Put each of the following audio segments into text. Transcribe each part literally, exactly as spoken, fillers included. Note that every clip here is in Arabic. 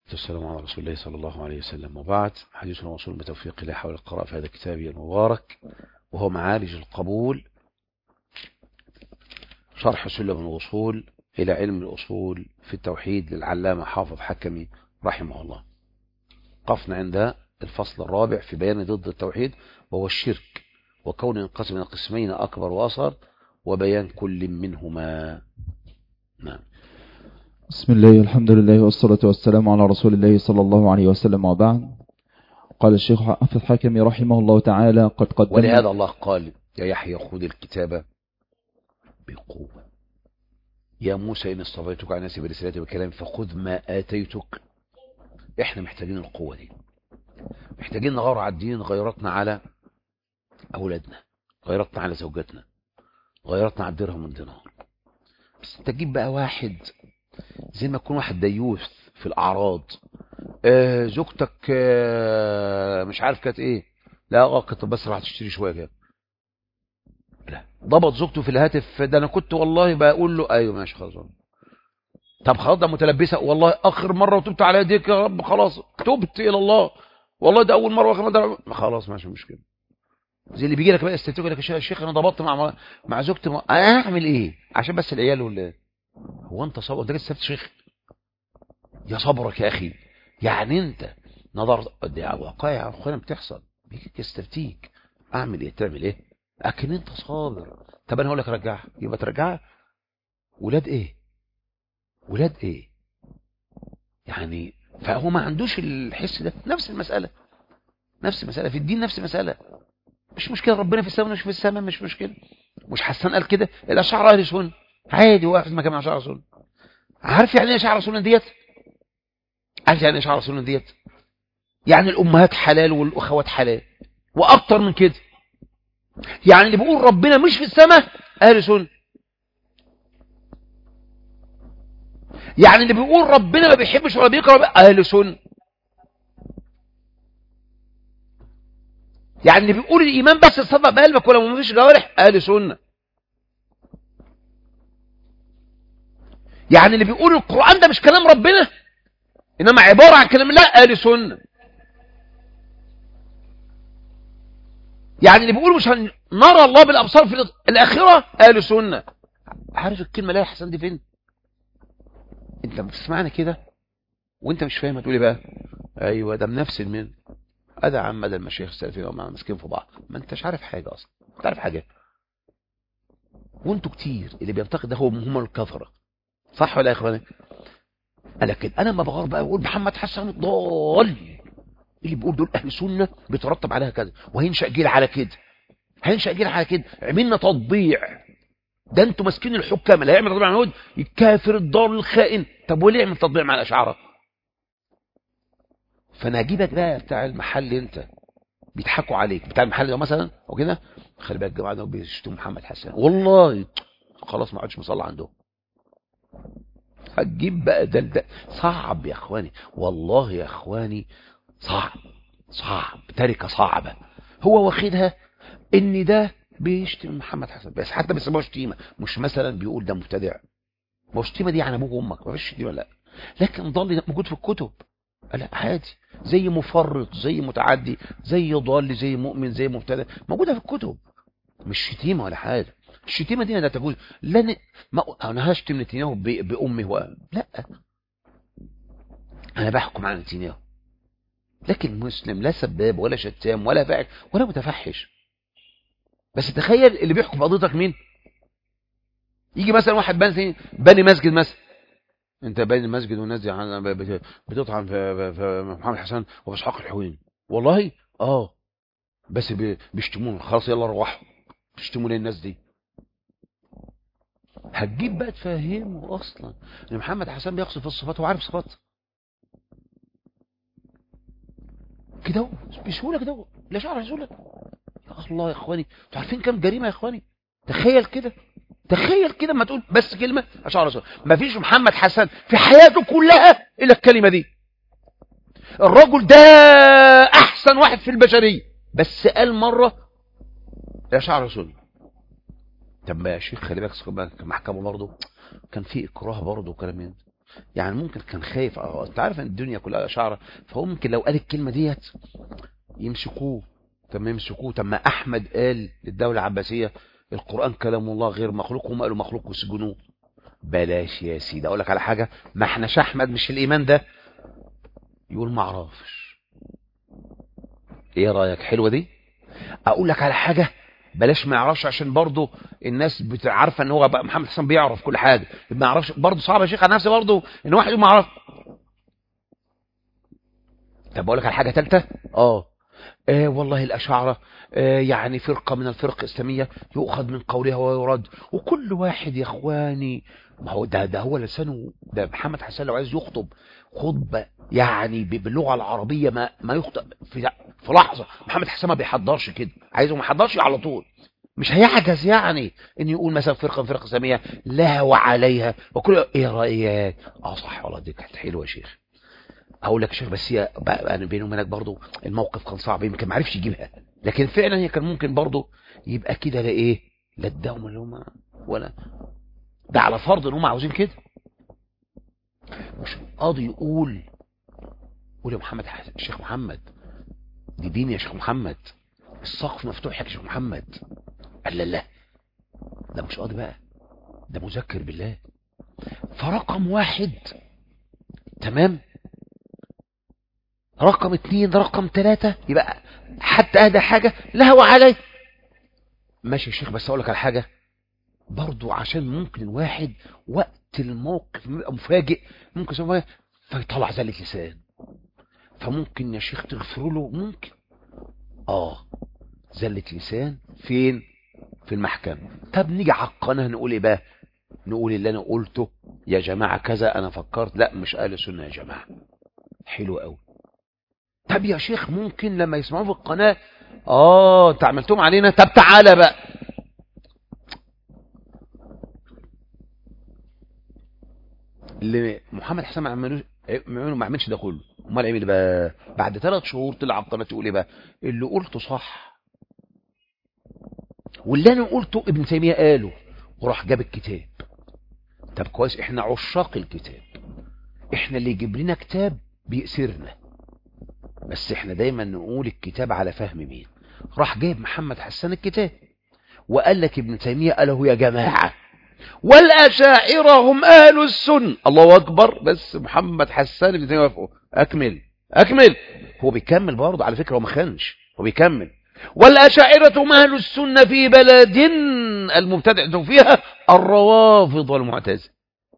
والسلام على رسول الله صلى الله عليه وسلم، وبعد. حديثنا موصول بتوفيق الله حول القراءة في هذا الكتاب المبارك، وهو معالج القبول، شرح سلم الوصول إلى علم الأصول في التوحيد للعلامة حافظ حكمي رحمه الله. قفنا عند الفصل الرابع في بيان ضد التوحيد، وهو الشرك، وكون ينقسم من القسمين أكبر وأصغر، وبيان كل منهما. نعم. بسم الله والحمد لله والصلاة والسلام على رسول الله صلى الله عليه وسلم، وبعد. قال الشيخ حافظ حكمي رحمه الله تعالى: قد قدم. ولهذا الله قال: يا يحيى خذ الكتاب بقوة، يا موسى إن اصطفيتك على الناس برسالتي وكلامي فخذ ما آتيتك. احنا محتاجين القوة دي، محتاجين نغير على الدين، غيرتنا على أولادنا، غيرتنا على زوجاتنا، غيرتنا على الدرهم والدينار. بس انت تجيب بقى واحد زي ما يكون واحد ديوث في الأعراض. آه زوجتك آه مش عارف كانت ايه، لا اه كنت بس راح تشتري شوية كده، لا ضبط زوجته في الهاتف، ده انا كنت والله بقول له ايوه ماشي خلاص. طب خلاص ده متلبسه، والله اخر مره وتبت على يديك يا رب، خلاص تبت الى الله، والله ده اول مره واخر مره، خلاص ماشي مشكله. زي اللي بيجي لك بقى استفتوك لك يا شيخ انا ضبطت مع مع زوجتي، انا اعمل ايه عشان بس العيال ولا هو انت صبر؟ انت استفتي شيخ؟ يا صبرك يا اخي، يعني انت نظرت دي وقائع اخويا بتحصل، بيجي يستفتيك اعمل ايه تعمل ايه، لكن انت صابر. طب انا هقول لك رجعها، يبقى ترجعها. ولاد ايه ولاد ايه يعني؟ فهو ما عندوش الحس ده. نفس المسألة نفس المسألة في الدين، نفس المسألة. مش مشكلة ربنا في السماء مش في السماء، مش مشكلة. مش حسان قال كده الأشعار أهل سنة عادي، واقف مكان أشعار سنة. عارف يعني ايه أشعار سنة ديت؟ عارف يعني ايه أشعار سنة ديت؟ يعني الأمهات حلال والأخوات حلال، وأكتر من كده. يعني اللي بيقول ربنا مش في السماء أهل سنة، يعني اللي بيقول ربنا ما بيحبش ولا بيكره أهل سنة، يعني اللي بيقول الإيمان بس يصدق بقلبك ولا ما فيش جوارح أهل سنة، يعني اللي بيقول القرآن ده مش كلام ربنا إنما عبارة عن كلام الله أهل سنة، يعني اللي بيقول مش هنرى الله بالأبصار في الآخرة أهل سنة. عارف الكلمة لا يا حسن دي فين؟ انت بتسمعني كده وانت مش فاهم هتقولي بقى ايوه ده بنفس المن ادى عم مدى المشايخ السلفيين وما ماسكين في بعض. ما انتش عارف حاجه اصلا، انت عارف حاجه، وانتوا كتير اللي بينتقد ده هو هم الكفره، صح ولا يا اخواني؟ لكن انا ما بغار بقى بقول محمد حسن ضال، اللي بيقول دول اهل سنه بيترتب عليها كذا، وهينشا جيل على كده، هينشا جيل على كده، عملنا تطبيع. ده انتوا ماسكين الحكام، اللي هيعمل تطبيع مع اليهود الكافر الضال الخائن. طب وليه يعمل تطبيع مع الاشاعره؟ فانا هجيبك بقى بتاع المحل، انت بيضحكوا عليك بتاع المحل ده مثلا او كده، خلي بالك الجماعه دول بيشتموا محمد حسن، والله خلاص ما عادش مصلى عندهم. هتجيب بقى ده ده صعب يا اخواني، والله يا اخواني صعب صعب، تركه صعبه. هو واخدها ان ده بيشتم محمد حسن بس، حتى بيسموه شتيمه، مش مثلا بيقول ده مبتدع. ما شتيمه دي عن ابوك وامك، ما فيش شتيمه لا، لكن ضل موجود في الكتب. لا عادي، زي مفرط، زي متعدي، زي ضال، زي مؤمن، زي مبتدع، موجوده في الكتب، مش شتيمه ولا حاجه. الشتيمه دي لا تجوز. لن ما انا هشتم نتنياهو بامي و... لا، انا بحكم على نتنياهو، لكن مسلم لا سباب ولا شتام ولا فاعل ولا متفحش. بس تخيل اللي بيحكم قضيتك مين؟ يجي مثلا واحد بني بني مسجد مثلا، انت باني المسجد والناس دي بتطعن في, في محمد حسن وفي اسحاق الحويني، والله اه بس بيشتمون، خلاص يلا روحوا، بيشتموا ليه الناس دي؟ هتجيب بقى تفهمه اصلا ان محمد حسن بيقصد في الصفات وعارف صفات كده بسهوله كده، لا شعر رسوله. يا الله يا اخواني، انتوا عارفين كام جريمه يا اخواني؟ تخيل كده، تخيل كده ما تقول بس كلمه اشعر رسول. ما فيش محمد حسن في حياته كلها الا الكلمه دي. الرجل ده احسن واحد في البشريه، بس قال مره اشعر رسول. طب ما يا شيخ خلي بالك، محكمه برضه كان في اكراه برضه وكلام من يعني ممكن كان خايف، اه انت عارف ان الدنيا كلها اشاعره، فهو ممكن لو قال الكلمه ديت يمسكوه. طب ما يمسكوه، طب ما احمد قال للدوله العباسيه القران كلام الله غير مخلوق، هم قالوا مخلوق وسجنوه. بلاش يا سيدي اقول لك على حاجه، ما احناش احمد مش الايمان ده، يقول ما اعرفش. ايه رايك؟ حلوه دي. اقول لك على حاجه، بلاش ما يعرفش، عشان برضه الناس عارفه ان هو بقى محمد حسن بيعرف كل حاجه، ما يعرفش برضه صعب يا شيخ على نفسي برضه ان واحد يقول ما اعرف. طب بقول لك على حاجه ثالثه، اه آه والله الأشاعرة آه يعني فرقة من الفرق الإسلامية يؤخذ من قولها ويرد، وكل واحد يا إخواني، ما هو ده ده هو لسانه، ده محمد حسن لو عايز يخطب خطبة يعني باللغة العربية ما ما يخطب في في لحظة. محمد حسن ما بيحضرش كده، عايزه ما يحضرش على طول، مش هيعجز يعني ان يقول مثلا فرقة من فرق إسلامية لها وعليها وكل ايه رأيك. اه صح والله دي كانت حلوة يا شيخ. هقول لك يا شيخ بس هي انا بيني وبينك برضه الموقف كان صعب، يمكن ما عرفش يجيبها، لكن فعلا هي كان ممكن برضه يبقى كده. لا ايه، لا اداهم اللي هم ولا ده، على فرض ان هم عاوزين كده. مش قاضي يقول قول يا محمد حسن الشيخ محمد دي دين يا شيخ محمد، السقف مفتوح يا شيخ محمد. قال لا لا ده مش قاضي بقى، ده مذكر بالله. فرقم واحد تمام، رقم اتنين، رقم تلاتة، يبقى حتى اهدى حاجة لها وعلي. ماشي يا شيخ، بس اقول لك على حاجة برضو، عشان ممكن الواحد وقت الموقف بيبقى مفاجئ، ممكن سماه فيطلع زلة لسان، فممكن يا شيخ تغفر له، ممكن اه زلة لسان فين؟ في المحكمة. طب نيجي على القناة نقول ايه بقى؟ نقول اللي انا قلته يا جماعة كذا، انا فكرت لا مش اهل سنة يا جماعة. حلو قوي. طب يا شيخ ممكن لما يسمعوه في القناة اه انت عملتهم علينا، طب تعالى بقى. اللي محمد حسن ما عملوش ما عملش ده كله، امال عمل بقى بعد ثلاث شهور طلع على القناه يقول ايه بقى؟ اللي قلته صح، واللي انا قلته ابن تيميه قاله، وراح جاب الكتاب. طب كويس، احنا عشاق الكتاب، احنا اللي يجيب لنا كتاب بيأسرنا، بس احنا دايما نقول الكتاب على فهم مين. راح جايب محمد حسن الكتاب وقال لك ابن تيميه قاله يا جماعه، والأشاعرة هم أهل السنة. الله أكبر. بس محمد حسان ابن تيمية وافقه. أكمل أكمل. هو بيكمل برضه على فكرة، هو ما خانش، هو بيكمل. والأشاعرة هم أهل السنة في بلد المبتدعة فيها الروافض والمعتزلة.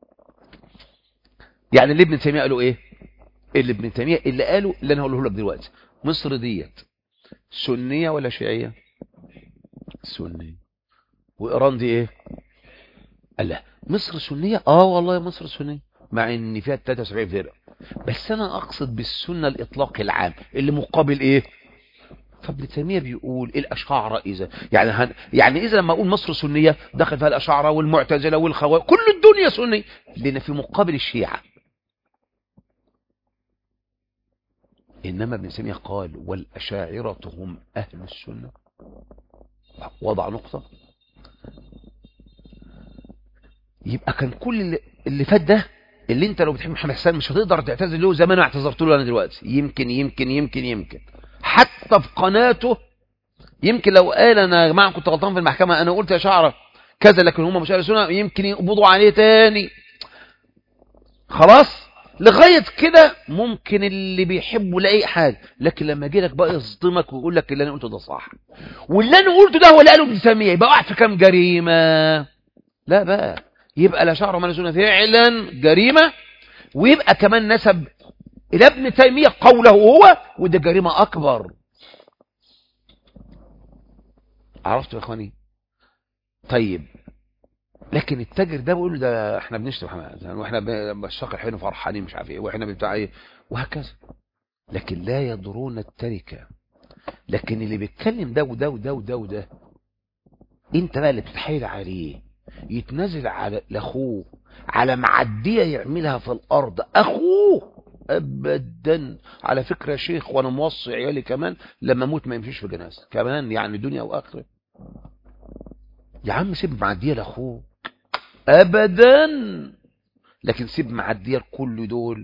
يعني اللي ابن تيمية قالوا إيه؟ اللي ابن تيمية اللي قالوا اللي أنا هقوله لك دلوقتي، مصر ديت سنية ولا شيعية؟ سنية. وإيران دي إيه؟ لا مصر سنية. اه والله مصر سنية، مع ان فيها ثلاثة وسبعين فرقة، بس انا اقصد بالسنة الاطلاق العام اللي مقابل ايه. فابن تيمية بيقول الاشاعرة اذا يعني هن يعني اذا لما اقول مصر سنية دخل فيها الاشاعرة والمعتزلة والخوارج، كل الدنيا سنية، لان في مقابل الشيعة. انما ابن تيمية قال والاشاعرة هم اهل السنة، وضع نقطة. يبقى كان كل اللي, اللي فات ده، اللي انت لو بتحب محمد حسان مش هتقدر تعتذر له زي ما انا اعتذرت له انا دلوقتي. يمكن يمكن يمكن يمكن حتى في قناته، يمكن لو قال انا يا جماعه كنت غلطان في المحكمه، انا قلت يا شعره كذا لكن هم مش اهل السنه، يمكن يقبضوا عليه تاني. خلاص لغايه كده ممكن اللي بيحبه لاي حاجه، لكن لما يجي لك بقى يصدمك ويقول لك اللي انا قلته ده صح، واللي انا قلته ده هو اللي قاله ابن تيميه، يبقى واحد في كام جريمه؟ لا بقى يبقى لا شعر ولا سنة فعلا جريمة، ويبقى كمان نسب إلى ابن تيمية قوله هو، وده جريمة أكبر. عرفتوا يا إخواني؟ طيب لكن التاجر ده بيقول ده احنا بنشتري محمد واحنا بنشتاق حين فرحانين مش عارف ايه واحنا بتاع ايه وهكذا، لكن لا يضرون التركة. لكن اللي بيتكلم ده وده وده وده وده انت بقى اللي بتتحايل عليه يتنازل على لاخوه على معديه يعملها في الارض اخوه ابدا. على فكره يا شيخ وانا موصي عيالي كمان لما اموت ما يمشيش في جنازه كمان، يعني دنيا واخره. يا عم سيب معديه لاخوه ابدا، لكن سيب معديه كل دول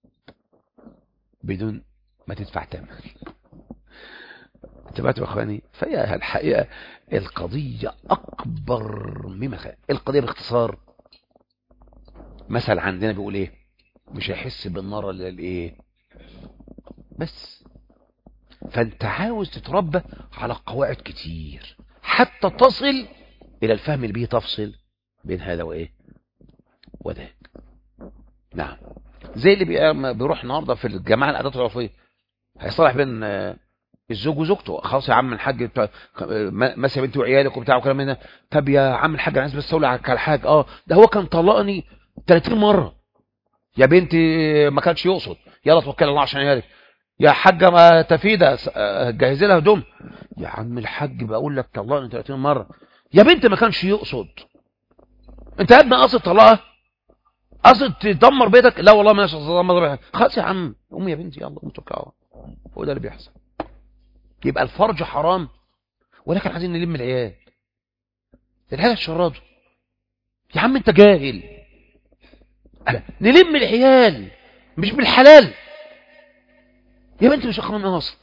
بدون ما تدفع ثمن. انتبهتوا يا اخواني؟ فهي الحقيقه القضيه اكبر مما خيال. القضيه باختصار مثل عندنا بيقول ايه؟ مش هيحس بالنار الا الايه بس. فانت عاوز تتربى على قواعد كتير حتى تصل الى الفهم اللي بيه تفصل بين هذا وايه وذاك. نعم، زي اللي بيروح النهارده في الجماعه الادوات العرفيه هيصالح بين الزوج وزوجته. خلاص يا عم الحاج مسا بنتي وعيالك وبتاع وكلام من ده. طب يا عم الحاج انا عايز بس اقول على حاجه، اه ده هو كان طلقني ثلاثين مره يا بنتي ما كانش يقصد، يلا توكل الله عشان عيالك. يا حاجه ما تفيده جهزي لها هدوم. يا عم الحاج بقول لك طلقني ثلاثين مره يا بنتي ما كانش يقصد. انت يا ابني قصد طلاقها؟ قصد تدمر بيتك؟ لا والله ما تدمر بيتك. خلاص يا عم قومي يا بنتي يلا قومي توكلي على الله. هو ده اللي بيحصل. يبقى الفرج حرام ولكن عايزين نلم العيال. العيال الشراد يا عم انت جاهل. نلم العيال مش بالحلال يا بنتي مش اقرام قصد.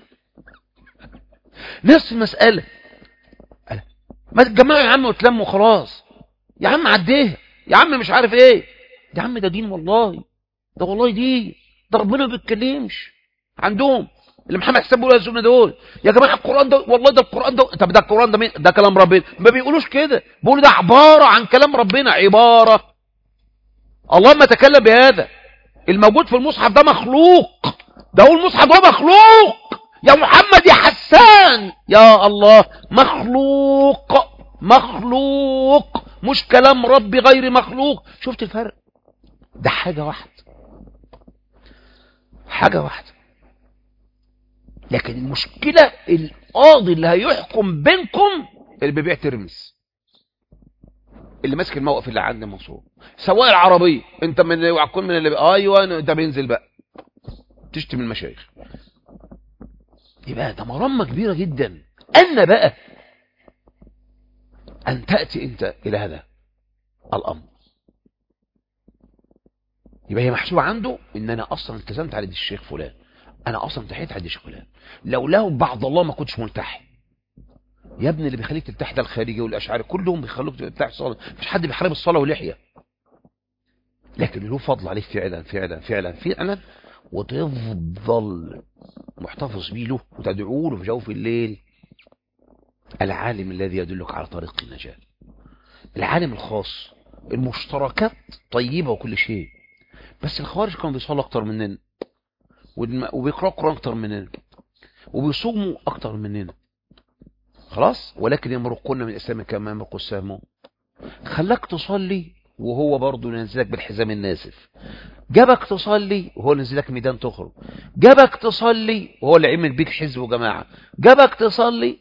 نفس المسألة. ما تتجمعوا يا عم وتلموا خلاص يا عم عديها يا عم مش عارف ايه. يا عم ده دين والله، ده والله دين، ده ربنا ما بيتكلمش عندهم اللي محمد حسين بيقولوا السنه دول. يا جماعه القران ده والله ده القران ده. طب ده القران ده مين؟ ده كلام ربنا. ما بيقولوش كده، بيقولوا ده عباره عن كلام ربنا، عباره الله ما تكلم بهذا. الموجود في المصحف ده مخلوق، ده هو المصحف ده مخلوق يا محمد يا حسان يا الله. مخلوق مخلوق مش كلام ربي غير مخلوق. شفت الفرق؟ ده حاجة واحدة حاجة واحدة. لكن المشكلة القاضي اللي هيحكم بينكم اللي بيبيع ترمس، اللي ماسك الموقف اللي عند منصور، سواق العربية. انت من وعكون من اللي ايوه ده بينزل بقى تشتم المشايخ. يبقى ده مرمى كبيرة جدا. أن بقى أن تأتي أنت إلى هذا الأمر يبقى هي محسوبة عنده إن أنا أصلا التزمت على دي الشيخ فلان، أنا أصلا انتحيت على دي الشيخ فلان، لولا بعد الله ما كنتش ملتحي. يا ابني اللي بيخليك تلتحي ده الخارجي والأشعري كلهم بيخلوك تلتحي الصلاة. مفيش حد بيحارب الصلاة ولحية، لكن له فضل عليك فعلا فعلا فعلا فعلا، وتفضل محتفظ بيه له وتدعو له في جوف الليل. العالم الذي يدلك على طريق النجاة، العالم الخاص. المشتركات طيبة وكل شيء، بس الخوارج كانوا بيصلوا أكتر مننا وبيقرأوا قرآن أكتر مننا وبيصوموا أكتر مننا خلاص، ولكن يمرقون من الإسلام كما يمرق السهم. خلاك تصلي وهو برضه ينزلك بالحزام الناسف، جابك تصلي وهو ينزلك ميدان تخرج، جابك تصلي وهو اللي عمل بيك حزب وجماعة، جابك تصلي.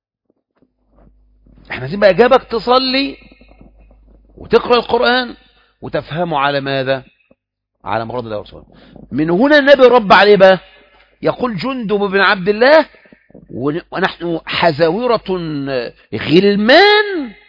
احنا عايزين بقى جابك تصلي وتقرأ القرآن وتفهمه على ماذا؟ على مراد الله ورسوله. من هنا النبي رب عليه بقى يقول جندب بن عبد الله ونحن حزاورة غلمان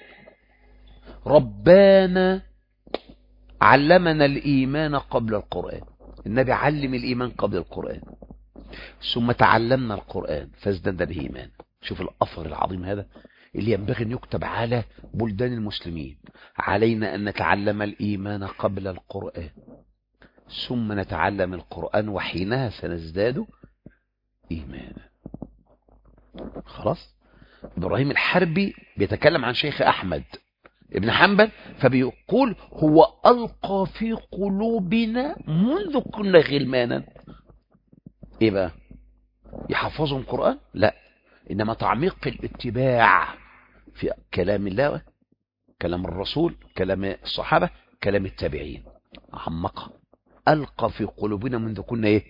ربانا علمنا الإيمان قبل القرآن. النبي علم الإيمان قبل القرآن ثم تعلمنا القرآن فازددنا به إيمان. شوف الأثر العظيم هذا اللي ينبغي أن يكتب على بلدان المسلمين. علينا أن نتعلم الإيمان قبل القرآن ثم نتعلم القرآن وحينها سنزداد إيمانا. خلاص. إبراهيم الحربي بيتكلم عن شيخ أحمد ابن حنبل فبيقول هو ألقى في قلوبنا منذ كنا غلمانا. إيه بقى؟ يحفظهم القرآن؟ لا، إنما تعميق الاتباع في كلام الله، كلام الرسول، كلام الصحابة، كلام التابعين، عمقها. ألقى في قلوبنا منذ كنا إيه؟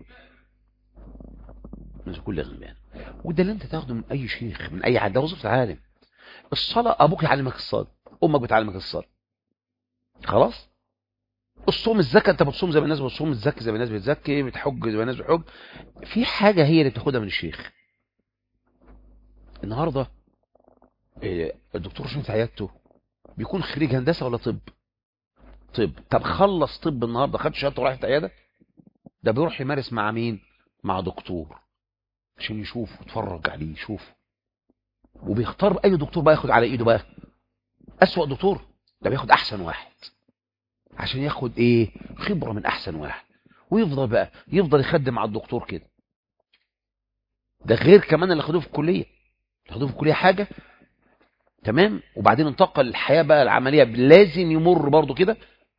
منذ كل غلمان. وده اللي انت تاخده من أي شيخ، من أي عادة، وظيفة عالم. الصلاة أبوك يعلمك الصلاة، أمك بتعلمك الصلاة، خلاص. الصوم، الزكاة، انت بتصوم زي ما الناس بتصوم، الزكاة زي ما الناس بتزكي، بتحج زي ما الناس بتحج. في حاجة هي اللي بتاخدها من الشيخ. النهاردة الدكتور شنو في عيادته بيكون خريج هندسة ولا طب؟ طب طب خلص طب النهارده، خد شهادته وراح في عياده؟ ده بيروح يمارس مع مين؟ مع دكتور عشان يشوفه، يتفرج عليه، يشوفه، وبيختار اي دكتور بقى ياخد على ايده بقى اسوأ دكتور؟ ده بياخد احسن واحد عشان ياخد ايه؟ خبرة من احسن واحد، ويفضل بقى يفضل يخدم على الدكتور كده. ده غير كمان اللي خدوه في الكلية، اللي خدوه في الكلية حاجة تمام، وبعدين انتقل للحياة بقى العملية، لازم يمر برضو كده.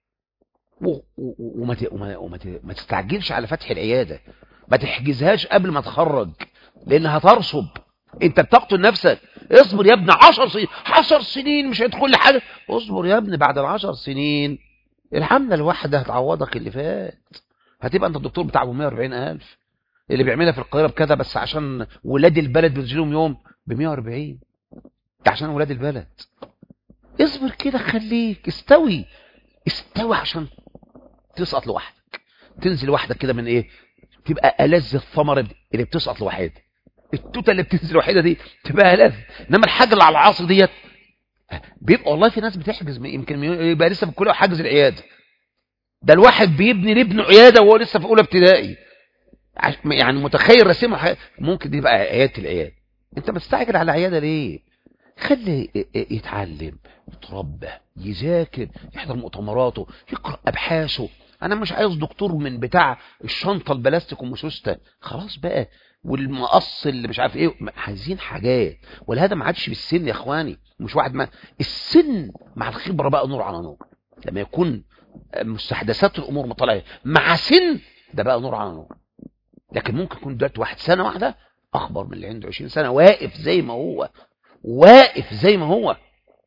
وما وما وما ما تستعجلش على فتح العيادة، ما تحجزهاش قبل ما تخرج لانها ترصب، انت بتقتل نفسك. اصبر يا ابني عشر سنين، عشر سنين مش هيدخل لي حاجة. اصبر يا ابني، بعد العشر سنين الحملة الواحدة هتعوضك اللي فات، هتبقى انت الدكتور بتاع مية واربعين الف اللي بيعملها في القاهرة بكذا، بس عشان ولاد البلد بتجيلهم يوم ب مية واربعين، ده عشان ولاد البلد. اصبر كده، خليك استوي استوي عشان تسقط لوحدك، تنزل لوحدك كده من ايه، تبقى ألذ الثمر اللي بتسقط لوحدها، التوته اللي بتنزل لوحدها دي تبقى ألذ. انما الحاجه اللي على العصر ديت بيبقى والله في ناس بتحجز، يمكن يبقى لسه في الكليه حاجز العياده. ده الواحد بيبني لابنه عياده وهو لسه في اولى ابتدائي، يعني متخيل رسمه ممكن دي بقى عياده العياده. انت مستعجل على عياده ليه؟ خلي يتعلم، يتربى، يذاكر، يحضر مؤتمراته، يقرأ أبحاثه. أنا مش عايز دكتور من بتاع الشنطة البلاستيك ومسوستة خلاص بقى، والمقص اللي مش عارف ايه. عايزين حاجات، والهذا ما عادش بالسن يا اخواني، مش واحد ما السن مع الخبرة بقى نور على نور. لما يكون مستحدثات الأمور مطلعة مع سن، ده بقى نور على نور. لكن ممكن يكون دلوقتي واحد سنة واحدة أخبر من اللي عنده عشرين سنة، واقف زي ما هو، واقف زي ما هو.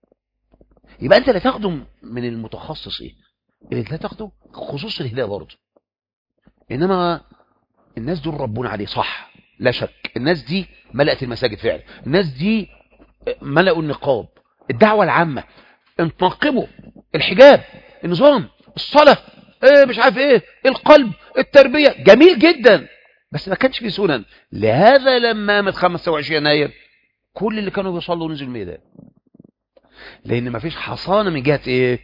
يبقى انت لا تاخده من المتخصص ايه اللي لا تاخده خصوص الهدايه برضه. انما الناس دول ربنا عليه صح، لا شك. الناس دي ملأت المساجد فعلا، الناس دي ملأوا النقاب، الدعوه العامه، انتنقبوا الحجاب، النظام، الصلاه، ايه مش عارف ايه، القلب، التربيه، جميل جدا، بس ما كانش في سنن. لهذا لما قامت خمسة وعشرين يناير كل اللي كانوا بيصلوا نزلوا الميدان، لان ما فيش حصانه من جهه ايه؟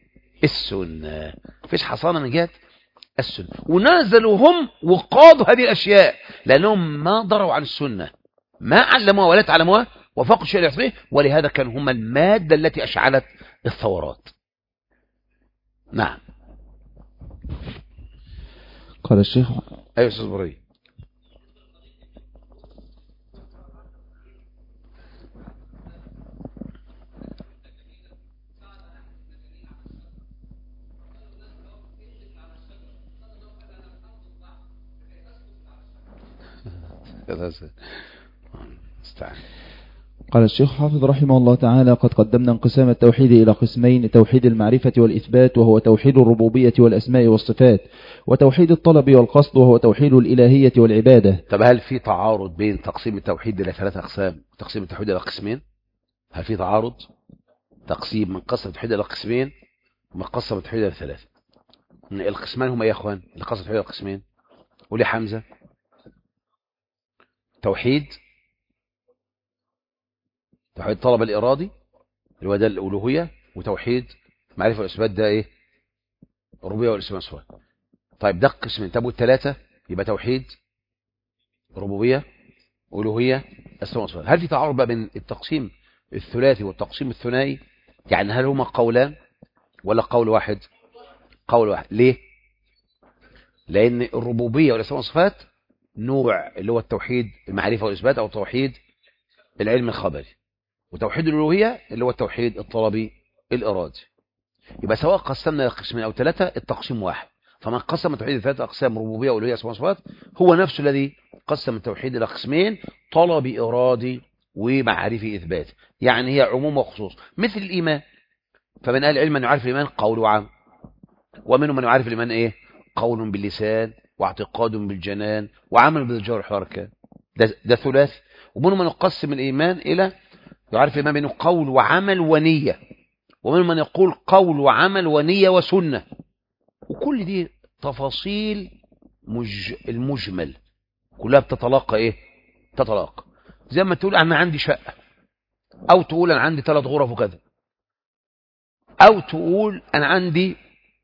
السنه. ما فيش حصانه من جهه السنه، ونزلوا هم وقادوا هذه الاشياء لانهم ما ضروا عن السنه، ما علموها ولا تعلموها، وفقوا الشيء العصري. ولهذا كانوا هم الماده التي اشعلت الثورات. نعم. قال الشيخ. ايوه استاذ بري. قال الشيخ حافظ رحمه الله تعالى: قد قدمنا انقسام التوحيد إلى قسمين: توحيد المعرفة والإثبات وهو توحيد الربوبية والأسماء والصفات، وتوحيد الطلب والقصد وهو توحيد الإلهية والعبادة. طب هل في تعارض بين تقسيم التوحيد إلى ثلاثة أقسام وتقسيم التوحيد إلى قسمين؟ هل في تعارض؟ تقسيم من قسم التوحيد إلى قسمين ومن قسم التوحيد إلى ثلاثة. القسمان هما يا إخوان اللي قسم التوحيد إلى قسمين؟ قولي حمزة. توحيد توحيد طلب الإرادي اللي هو ده الألوهية، وتوحيد معرفة والإثبات ده إيه؟ الربوبية والأسماء والصفات. طيب ده قسمين. طب والثلاثة يبقى توحيد ربوبية ألوهية أسماء والصفات. هل في تعارض بقى بين التقسيم الثلاثي والتقسيم الثنائي؟ يعني هل هما قولان ولا قول واحد؟ قول واحد. ليه؟ لأن الربوبية والأسماء والصفات نوع اللي هو التوحيد المعرفة والإثبات أو توحيد العلم الخبري، وتوحيد الألوهية اللي هو التوحيد الطلبي الإرادي. يبقى سواء قسمنا قسمين أو ثلاثة التقسيم واحد. فمن قسم التوحيد ثلاثة أقسام ربوبية وألوهية أسماء وصفات هو نفسه الذي قسم التوحيد إلى قسمين: طلبي إرادي ومعرفي إثبات. يعني هي عموم وخصوص مثل الإيمان. فمن أهل العلم من يعرف الإيمان قول وعمل، ومنهم من يعرف الإيمان إيه؟ قول باللسان واعتقاد بالجنان وعمل بالجوارح والأركان. ده, ده ثلاثي. ومنهم من يقسم الإيمان إلى يعرف الإيمان بينه قول وعمل ونية، ومنهم من يقول قول وعمل ونية وسنة. وكل دي تفاصيل مج... المجمل كلها بتتلاقى ايه؟ تتلاقى. زي ما تقول انا عندي شقة، او تقول انا عندي ثلاث غرف وكذا، او تقول انا عندي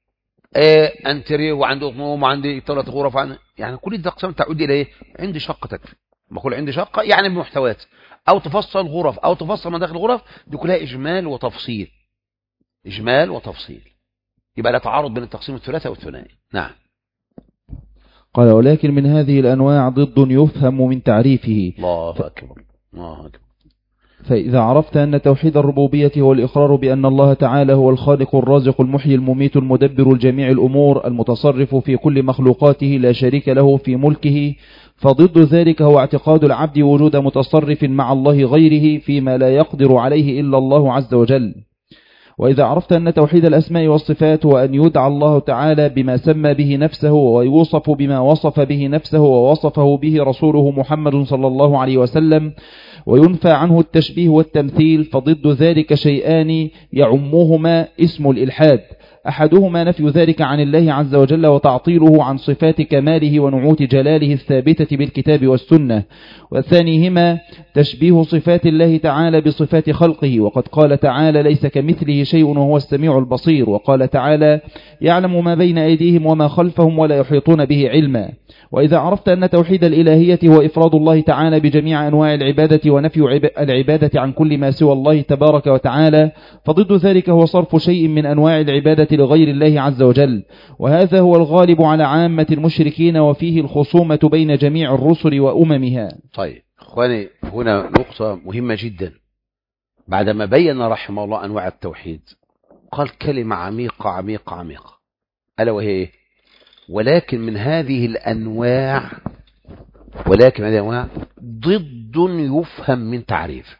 آه انتريه وعندي غموم وعندي ثلاث غرف وعندي يعني كل دي اقسام تعود الى ايه؟ عندي شقه تكفي. لما اقول عندي شقه يعني بمحتويات، او تفصل غرف او تفصل مداخل الغرف، دي كلها اجمال وتفصيل. اجمال وتفصيل. يبقى لا تعارض بين التقسيم الثلاثي والثنائي. نعم. قال ولكن من هذه الأنواع ضد يفهم من تعريفه. الله أكبر. الله أكبر. فإذا عرفت أن توحيد الربوبية هو الإقرار بأن الله تعالى هو الخالق الرازق المحيي المميت المدبر الجميع الأمور المتصرف في كل مخلوقاته لا شريك له في ملكه، فضد ذلك هو اعتقاد العبد وجود متصرف مع الله غيره فيما لا يقدر عليه إلا الله عز وجل. وإذا عرفت أن توحيد الأسماء والصفات هو أن يدعى الله تعالى بما سمى به نفسه ويوصف بما وصف به نفسه ووصفه به رسوله محمد صلى الله عليه وسلم، وينفى عنه التشبيه والتمثيل، فضد ذلك شيئان يعمهما اسم الإلحاد، أحدهما نفي ذلك عن الله عز وجل وتعطيله عن صفات كماله ونعوت جلاله الثابتة بالكتاب والسنة، والثانيهما تشبيه صفات الله تعالى بصفات خلقه، وقد قال تعالى ليس كمثله شيء وهو السميع البصير، وقال تعالى يعلم ما بين أيديهم وما خلفهم ولا يحيطون به علما. وإذا عرفت أن توحيد الإلهية هو إفراد الله تعالى بجميع أنواع العبادة ونفي العبادة عن كل ما سوى الله تبارك وتعالى، فضد ذلك هو صرف شيء من أنواع العبادة لغير الله عز وجل، وهذا هو الغالب على عامة المشركين، وفيه الخصومة بين جميع الرسل وأممها. طيب أخواني، هنا نقطة مهمة جدا. بعدما بين رحمه الله أنواع التوحيد قال كلمة عميقة عميقة عميقة، ألا وهي إيه؟ ولكن من هذه الأنواع ولكن هذه الأنواع ضد يفهم من تعريف.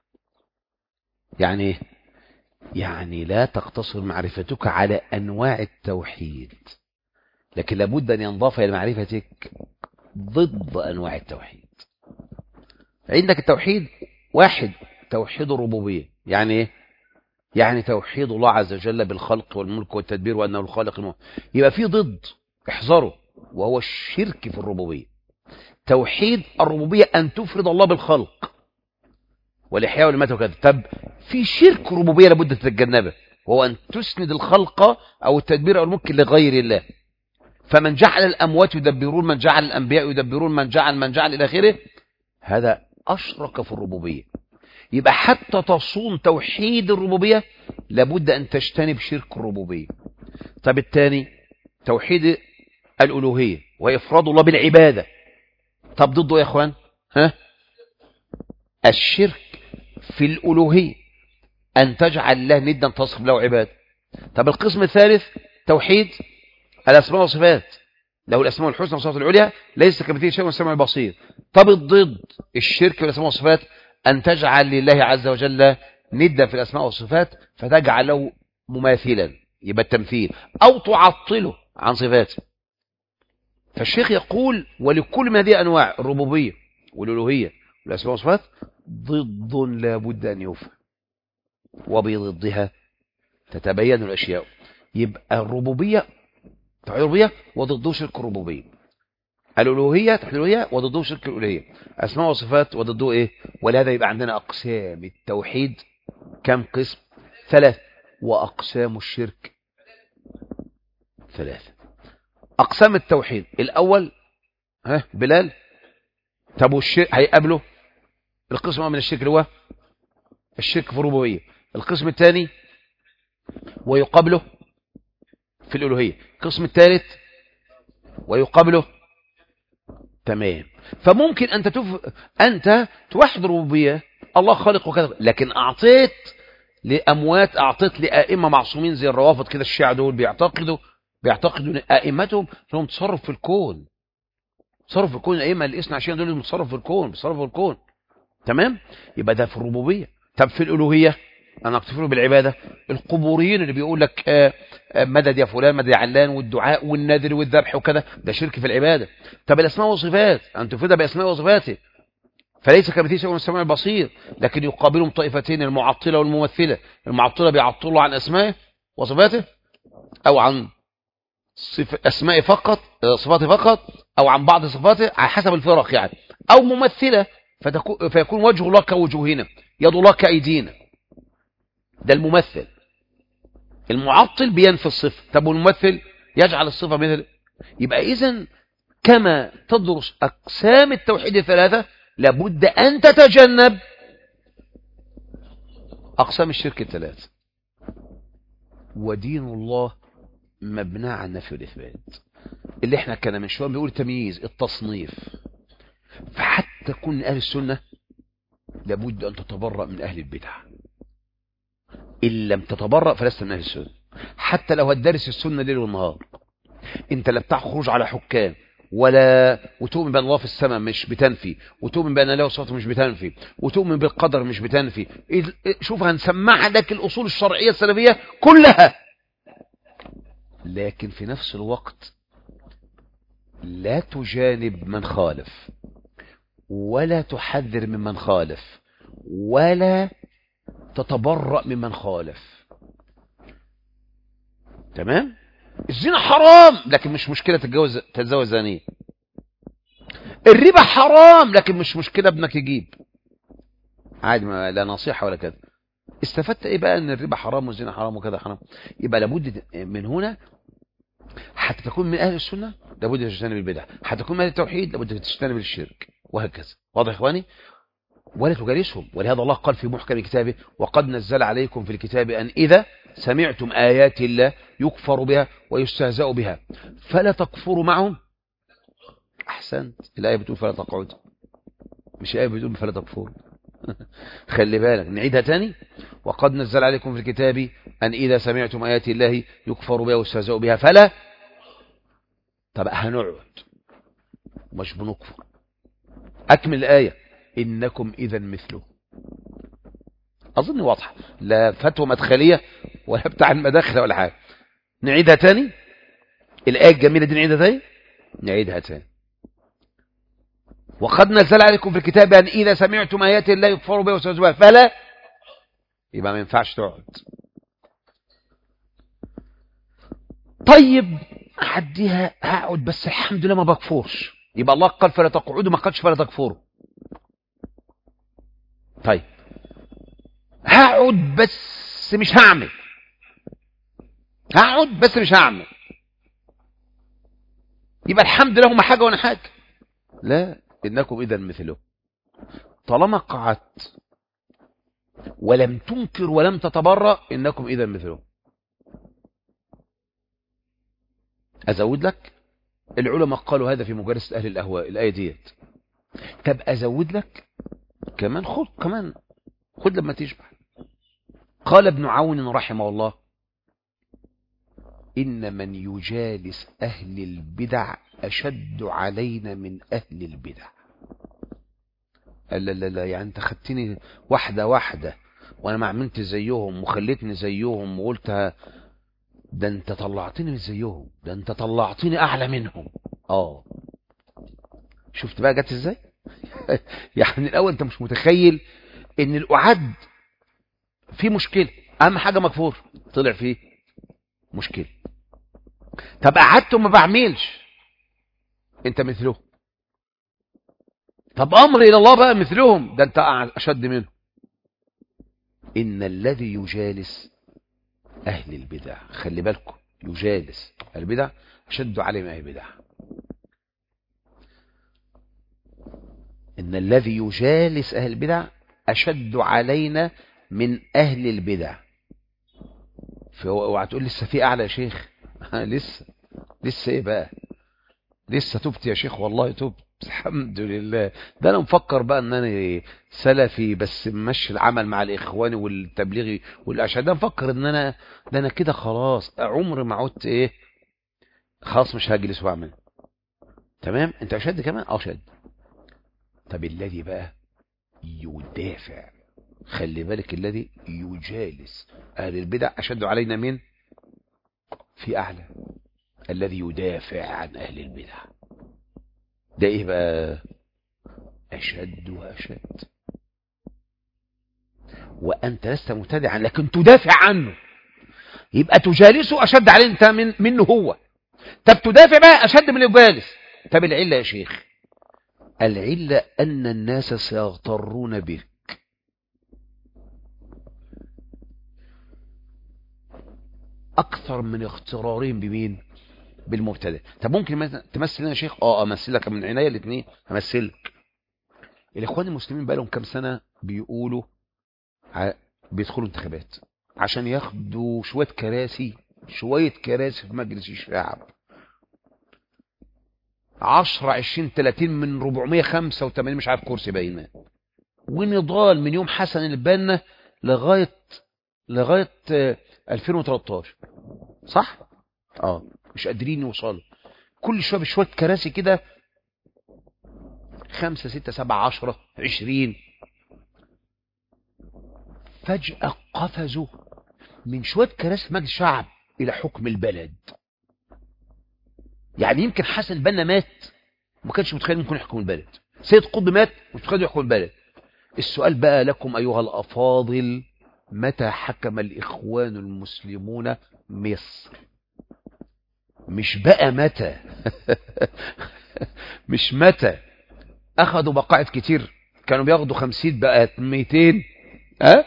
يعني إيه؟ يعني لا تقتصر معرفتك على أنواع التوحيد، لكن لابد أن ينضاف إلى معرفتك ضد أنواع التوحيد. عندك التوحيد واحد، توحيد الربوبية. يعني إيه؟ يعني توحيد الله عز وجل بالخلق والملك والتدبير وأنه الخالق الملك. يبقى في ضد احذره، وهو الشرك في الربوبية. توحيد الربوبية أن تفرد الله بالخلق والإحياء والإماتة وكذا. طب في شرك ربوبية لابد تتجنبه، وهو أن تسند الخلق أو التدبير أو الملك لغير الله. فمن جعل الأموات يدبرون، من جعل الأنبياء يدبرون، من جعل من جعل إلى آخره، هذا أشرك في الربوبية. يبقى حتى تصون توحيد الربوبية لابد أن تجتنب شرك الربوبية. طب الثاني توحيد الألوهية وإفراد الله بالعبادة. طب ضده يا إخوان ها؟ الشرك في الألوهية، أن تجعل الله ندا تصف له عبادة. طب القسم الثالث توحيد الأسماء والصفات، له الأسماء الحسنى والصفات العليا ليس كمثله شيء والسميع البصير. طب الضد الشرك بالأسماء والصفات أن تجعل لله عز وجل ندا في الأسماء والصفات فتجعله مماثلا، يبقى التمثيل، أو تعطله عن صفاته. فالشيخ يقول ولكل ما هذه أنواع الربوبية والألوهية والأسماء والصفات ضد لا بد أن يفهم، وبضدها تتبين الأشياء. يبقى الربوبية توحيد الربوبية وضده شرك الربوبية، الألوهية توحيد الألوهية وضده شرك الألوهية، أسماء وصفات وضده إيه؟ ولهذا يبقى عندنا أقسام التوحيد كم قسم؟ ثلاث. وأقسام الشرك ثلاثة. أقسام التوحيد الأول ها بلال. طب والشرك هيقابله القسم من الشرك اللي هو الشرك في الربوبية. القسم الثاني ويقابله في الألوهية. القسم الثالث ويقابله. تمام. فممكن أنت تف... أنت توحد الربوبية، الله خالق وكذا، لكن أعطيت لأموات، أعطيت لأئمة معصومين زي الروافض كده، الشيعة دول بيعتقدوا بيعتقدوا أئمتهم أنهم تصرف في الكون، تصرف في الكون. الأئمة الاثنى عشرين دول متصرف في الكون، بيتصرفوا في الكون. تمام. يبقى ده في الربوبية. طب في الألوهية أنا أكتفر بالعبادة. القبوريين اللي بيقول لك آآ آآ مدد يا فلان، مدد يا علان، والدعاء والنذر والذبح وكذا، ده شرك في العبادة. طب الأسماء والصفات أن تفردها بأسماء وصفاته، فليس كمثله شيء والسميع البصير. لكن يقابلهم طائفتين، المعطلة والممثلة. المعطلة بيعطلوا عن أسمائه وصفاته، أو عن صف... أسماء فقط، صفاته فقط، أو عن بعض صفاته على حسب الفرق يعني. أو ممثلة فتكو... فيكون وجه الله كوجوهنا، يد الله كأيدينا، ده الممثل. المعطل بينفي الصفة. طب والممثل يجعل الصفة مثل. يبقى إذن كما تدرس أقسام التوحيد الثلاثة لابد أن تتجنب أقسام الشرك الثلاثة. ودين الله مبنى على النفي والإثبات، اللي احنا كنا من شوية بيقول تمييز التصنيف. فحتى كن من أهل السنة لابد أن تتبرأ من أهل البدع. إن لم تتبرأ فلست من أهل السنة. حتى لو هتدرس السنة ليل والنهار، انت لا بتاع خروج على حكام ولا، وتؤمن بأن الله في السماء مش بتنفي، وتؤمن بأن له صفات مش بتنفي، وتؤمن بالقدر مش بتنفي. شوف هنسمع لك الأصول الشرعية السلفية كلها، لكن في نفس الوقت لا تجانب من خالف، ولا تحذر ممن خالف، ولا تتبرأ ممن خالف. تمام؟ الزنا حرام لكن مش مشكلة تتجوز تتزوج زانية. الربا حرام لكن مش مشكلة ابنك يجيب عادي، ما لا نصيحة ولا كذا. استفدت ايه بقى ان الربا حرام والزنا حرام وكذا حرام؟ يبقى لابد من هنا حتى تكون من اهل السنة لابد تجتنب البدع، حتى تكون من اهل التوحيد لابد تجتنب الشرك، وهكذا. واضح يا اخواني؟ ولا تجالسهم. ولهذا الله قال في محكم كتابه: وقد نزل عليكم في الكتاب أن إذا سمعتم آيات الله يكفر بها ويستهزأ بها فلا تكفروا معهم. أحسنت، الآية بتقول فلا تقعد، مش الآية بتقول فلا تكفروا. خلي بالك، نعيدها تاني: وقد نزل عليكم في الكتاب أن إذا سمعتم آيات الله يكفر بها ويستهزأ بها فلا. طب هنقعد مش بنكفر. أكمل الآية: إنكم إذا مثله. أظن واضحة، لا فتوى مدخلية ولا بتاع المداخل ولا حاجة. نعيدها تاني الآية الجميلة دي، نعيدها تاني نعيدها تاني وقد نزل عليكم في الكتاب أن إذا سمعتم آيات الله يكفر بها ويستهزأ بها فلا. يبقى ما ينفعش تقعد. طيب أعديها، هقعد بس الحمد لله ما بكفرش. يبقى الله قال فلا تقعدوا، ما قالش فلا تكفروا. طيب هقعد بس مش هعمل، هقعد بس مش هعمل، يبقى الحمد لله هم حاجة وانا حاجة. لا، إنكم إذا مثله. طالما قعدت ولم تنكر ولم تتبرأ إنكم إذا مثله. أزود لك، العلماء قالوا هذا في مجالسة أهل الأهواء الآية ديت. طب أزود لك كمان، خد كمان، خد لما تشبع. قال ابن عون رحمه الله: إن من يجالس أهل البدع أشد علينا من أهل البدع. لا لا لا، يعني أنت خدتني واحدة واحدة وأنا ما عملت زيهم وخليتني زيهم وقلتها، ده أنت طلعتني من زيهم، ده أنت طلعتني أعلى منهم. آه شفت بقى جت إزاي؟ يعني الأول أنت مش متخيل إن الأعد في مشكلة، أهم حاجة مكفور طلع فيه مشكلة. طب قعدت وما بعملش، انت مثلهم. طب امر الى الله بقى مثلهم، ده انت اشد منهم. ان الذي يجالس اهل البدع، خلي بالكم، يجالس البدع اشد عليه من اهل البدع. ان الذي يجالس اهل البدع اشد علينا من اهل البدع. اوعى تقول لسه في اعلى يا شيخ. لسه لسه ايه بقى؟ لسه تبت يا شيخ، والله تبت الحمد لله. ده انا مفكر بقى ان انا سلفي بس ماشي العمل مع الاخواني والتبليغي والاشعار. ده مفكر ان انا ده انا كده خلاص عمر ما عدت ايه، خلاص مش هجلس واعمل. تمام، انت اشد كمان. اه شد. طب الذي بقى يدافع، خلي بالك، الذي يجالس اهل البدع اشد علينا من في اعلى. الذي يدافع عن اهل البدع ده ايه بقى؟ اشد واشد. وانت لست مبتدعا لكن تدافع عنه، يبقى تجالسه اشد عليه انت من منه هو. طب تدافع بقى اشد من الجالس. طب العله يا شيخ؟ العله ان الناس سيغترون بك. اكثر من اغترارهم بمين؟ بالمبتدع. طب ممكن مثلا تمثل لنا يا شيخ؟ اه امثل لك من عينيا الاثنين، همثل لك. الاخوان المسلمين بقى لهم كام سنه بيقولوا ع... بيدخلوا انتخابات عشان ياخدوا شويه كراسي، شويه كراسي في مجلس الشعب، عشرة عشرين تلاتين من أربعمية وخمسة وتمانين مش عارف كرسي باينه، ونضال من يوم حسن البنا لغايه لغايه ألفين وتلتاشر، صح؟ اه مش قادرين يوصلوا، كل شويه بشويه كراسي كده، خمسة ستة سبعة عشرة عشرين، فجأة قفزوا من شويه كراسي مجلس الشعب الى حكم البلد. يعني يمكن حسن البنا مات ما كانش متخيل ممكن يحكم البلد، سيد قطب مات مش متخيل يحكم البلد. السؤال بقى لكم ايها الافاضل، متى حكم الاخوان المسلمون مصر؟ مش بقى متى مش متى اخذوا مقاعد كتير، كانوا بياخدوا خمسين بقى ميتين، ها؟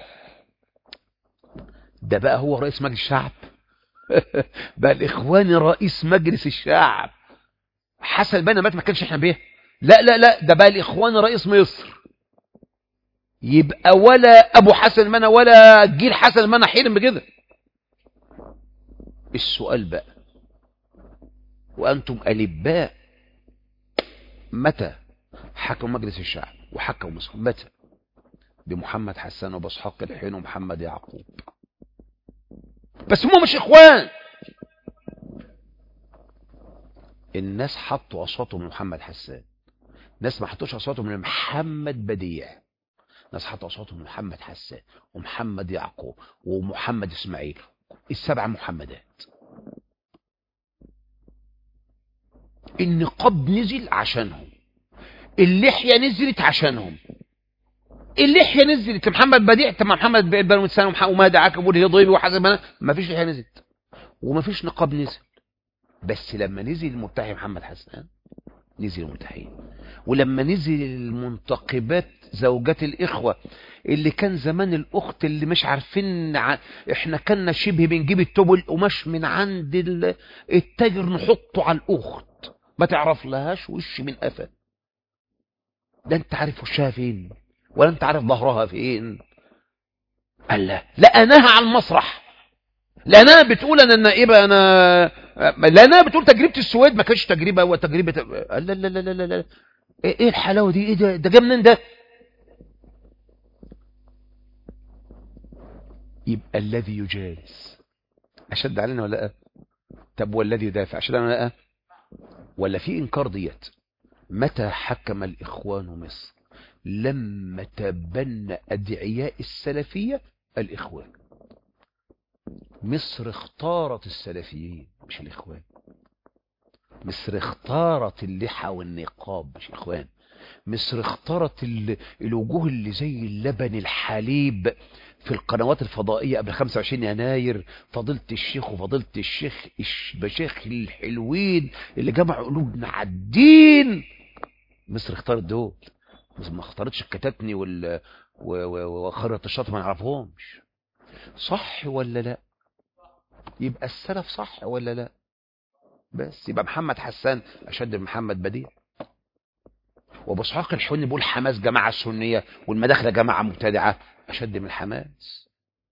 ده بقى هو رئيس مجلس الشعب بقى الاخواني رئيس مجلس الشعب. حسن البنا مات ما كانش احنا بيه، لا لا لا، ده بقى الاخواني رئيس مصر. يبقى ولا ابو حسن البنا ولا جيل حسن البنا حلم بكده. السؤال بقى وانتم الباء، متى حكم مجلس الشعب وحكم مصر؟ متى؟ بمحمد حسان وباسحاق الحين ومحمد يعقوب، بس هم مش اخوان. الناس حطوا اصواتهم لمحمد حسان، ناس ما حطوش اصواتهم لمحمد بديع، ناس حطوا اصواتهم لمحمد حسان ومحمد يعقوب ومحمد اسماعيل، السبع محمدات. النقاب نزل عشانهم، اللحيه نزلت عشانهم، اللحيه نزلت لمحمد بديع، طب محمد بن مسلم ومهدي عاكب والهضيبي وحسن، ما فيش لحيه نزلت وما فيش نقاب نزل. بس لما نزل الملتحي محمد حسان نزل الملتحين، ولما نزل المنتقبات زوجات الاخوه اللي كان زمان الاخت اللي مش عارفين ع... احنا كنا شبه بنجيب التوب القماش من عند التاجر نحطه على الاخت ما تعرف لهاش وش من قفا، ده انت عارف وشها فين ولا انت عارف ظهرها فين؟ قال لا لقناها على المسرح، لقناها بتقول انا النائبه، انا لقناها بتقول تجربه السويد ما كانتش تجربه، هو تجربه. قال لا لا لا لا لا، ايه الحلاوه دي؟ ايه ده؟ ده جاب منين ده؟ يبقى الذي يجالس اشد علينا ولا لا؟ طب والذي يدافع اشد علينا ولا لا؟ ولا في انكار ديت؟ متى حكم الاخوان مصر؟ لما تبنى ادعياء السلفيه الاخوان. مصر اختارت السلفيين مش الاخوان، مصر اختارت اللحى والنقاب مش الاخوان، مصر اختارت الوجوه اللي زي اللبن الحليب في القنوات الفضائية قبل خمسة وعشرين يناير، فضيلة الشيخ وفضيلة الشيخ المشايخ الحلوين اللي جمعوا قلوبنا على الدين. مصر اختارت دول، مصر ما اختارتش الكتاتني وال وخرط الشاطئ ما نعرفهمش. صح ولا لا؟ يبقى السلف صح ولا لا؟ بس يبقى محمد حسان اشد من محمد بديع، وابو اسحاق الحني بيقول حماس جماعه سنيه والمداخله جماعه مبتدعه اشد من حماس.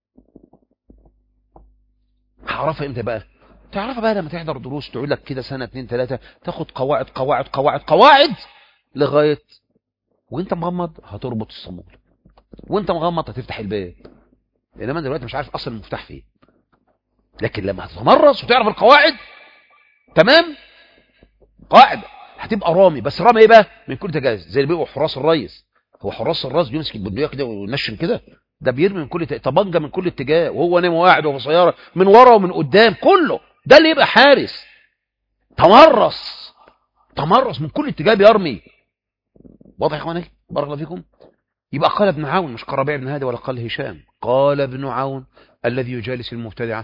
هعرفها امتى بقى؟ تعرفها بقى لما تحضر دروس تقول لك كده سنه اتنين تلاته، تاخد قواعد قواعد قواعد قواعد لغايه وانت مغمض هتربط الصامول، وانت مغمض هتفتح الباب، انما دلوقتي مش عارف اصل المفتاح فين. لكن لما هتتمرس وتعرف القواعد تمام، قاعده هتبقى رامي، بس رامي ايه بقى؟ من كل اتجاه، زي اللي بيبقوا حراس الريس. هو حراس الراس بيمسك البندقيه كده وينشن كده؟ ده بيرمي من كل طبنجه من كل اتجاه، وهو نايم وقاعد وهو سياره من ورا ومن قدام، كله ده اللي يبقى حارس. تمرس تمرس من كل اتجاه بيرمي. واضح يا اخواني؟ بارك الله فيكم. يبقى قال ابن عون، مش قال ربيع بن هادي ولا قال هشام، قال ابن عون الذي يجالس المبتدعه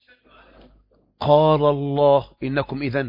قال الله انكم اذا.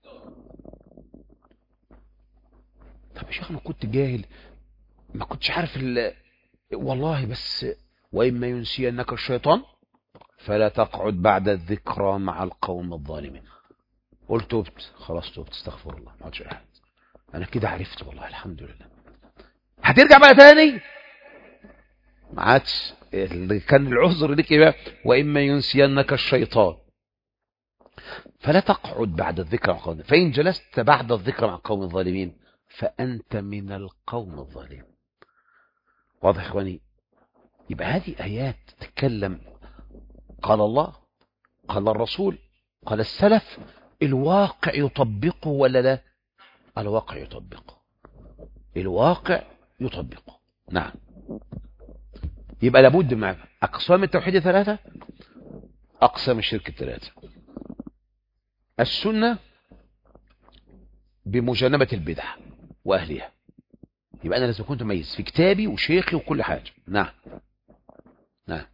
طب يا شيخ انا كنت جاهل ما كنتش عارف والله، بس واما ينسينك الشيطان فلا تقعد بعد الذكرى مع القوم الظالمين. قلت تبت، خلاص تبت، استغفر الله، ما عادش احد، انا كده عرفت والله الحمد لله. هترجع بقى تاني ما عادش، اللي كان العذر لك بقى واما ينسينك الشيطان فلا تقعد بعد الذكر مع قوم، فان جلست بعد الذكر مع قوم الظالمين فانت من القوم الظالمين. واضح يا اخواني؟ يبقى هذه ايات تتكلم، قال الله، قال الرسول، قال السلف، الواقع يطبقه ولا لا؟ الواقع يطبقه، الواقع يطبقه. نعم. يبقى لابد من أقسام التوحيد ثلاثة، أقسام الشرك الثلاثة. السنة بمجانبة البدع وأهلها، يبقى أنا لازم أكون مميز في كتابي وشيخي وكل حاجة. نعم نعم.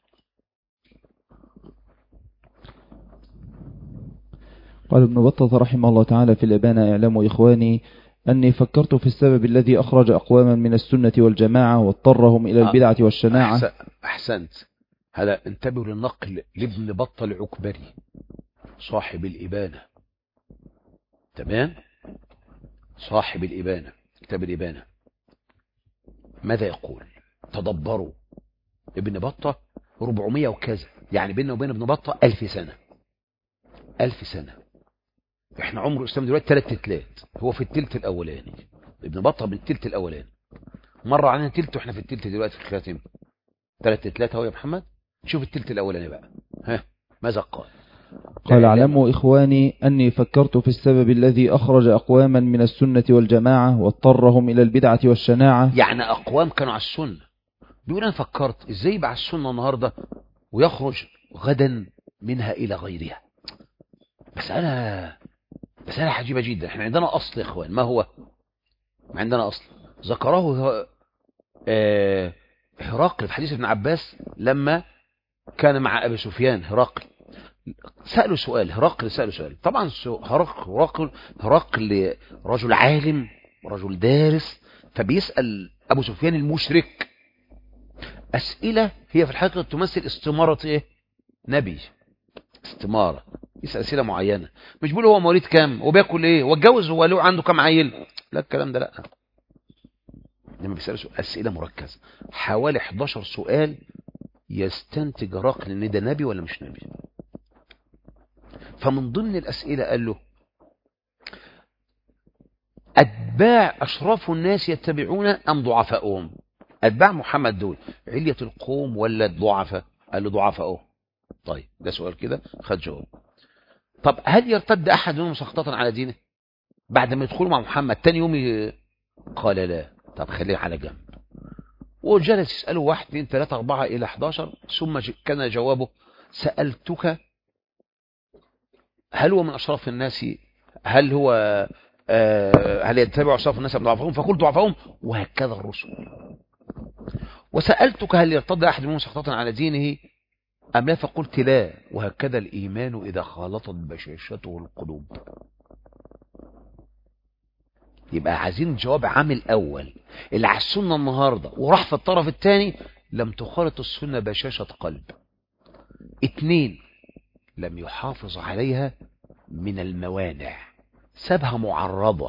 قال ابن بطة رحمه الله تعالى في الإبانة: اعلموا إخواني أني فكرت في السبب الذي أخرج أقواما من السنة والجماعة واضطرهم إلى البدعة والشناعة. أحسنت. هلا انتبهوا للنقل لابن بطة العكبري صاحب الإبانة، تمام، صاحب الإبانة، كتاب الإبانة. ماذا يقول؟ تدبروا، ابن بطة أربعمائة وكذا، يعني بيننا وبين ابن بطة ألف سنة، ألف سنة. احنا عمر الإسلام دلوقتي ثلاث تلات، هو في التلت الأولاني، ابن بطة من التلت الأولاني، مرة عننا تلت واحنا في التلت دلوقتي في الخاتم، ثلاث تلات اهو يا محمد. شوف التلت الأولاني بقى، ها ماذا قال؟ قال: اعلموا إخواني أني فكرت في السبب الذي أخرج أقواما من السنة والجماعة واضطرهم إلى البدعة والشناعة. يعني أقوام كانوا على السنة، بيقول أنا فكرت إزاي يبقى على السنة النهاردة ويخرج غدا منها إلى غيرها. مسألة مسألة عجيبة جدا. احنا عندنا أصل يا إخوان، ما هو؟ عندنا أصل ذكره هرقل في حديث ابن عباس لما كان مع أبي سفيان. هرقل سأله سؤال، هرقل سأله سؤال، طبعا هرقل هرقل رجل عالم رجل دارس، فبيسأل أبو سفيان المشرك أسئلة هي في الحقيقة تمثل استمارة إيه؟ نبي، استمارة، يسأل أسئلة معينة، مش بيقول هو مواليد كام وبياكل إيه واتجوز هو له عنده كام عيل، لا الكلام ده لا. لما بيسأل أسئلة مركزة حوالي حداشر سؤال يستنتج هرقل إن ده نبي ولا مش نبي. فمن ضمن الأسئلة قال له: أتباع أشراف الناس يتبعون أم ضعفاؤهم؟ أتباع محمد دول علية القوم ولا الضعفاء؟ قال له ضعفاؤهم. طيب ده سؤال كده خد جواب. طب هل يرتد أحد منهم سخطة على دينه بعد ما يدخلوا مع محمد تاني يوم؟ قال لا. طب خليه على جنب. وجلس يسأله واحد اثنين ثلاثة أربعة إلى حداشر، ثم كان جوابه: سألتك هل هو من أشراف الناس، هل هو آه هل يتبع أشراف الناس أم ضعفهم؟ فقلت ضعفهم، وهكذا الرسل. وسألتك هل يرتد أحد منهم سخطة على دينه أم لا؟ فقلت لا، وهكذا الإيمان إذا خالطت بشاشته القلوب. يبقى عايزين جواب عامل أول اللي على السنة النهاردة وراح في الطرف الثاني لم تخالط السنة بشاشة قلب. اتنين، لم يحافظ عليها من الموانع، سابها معرضة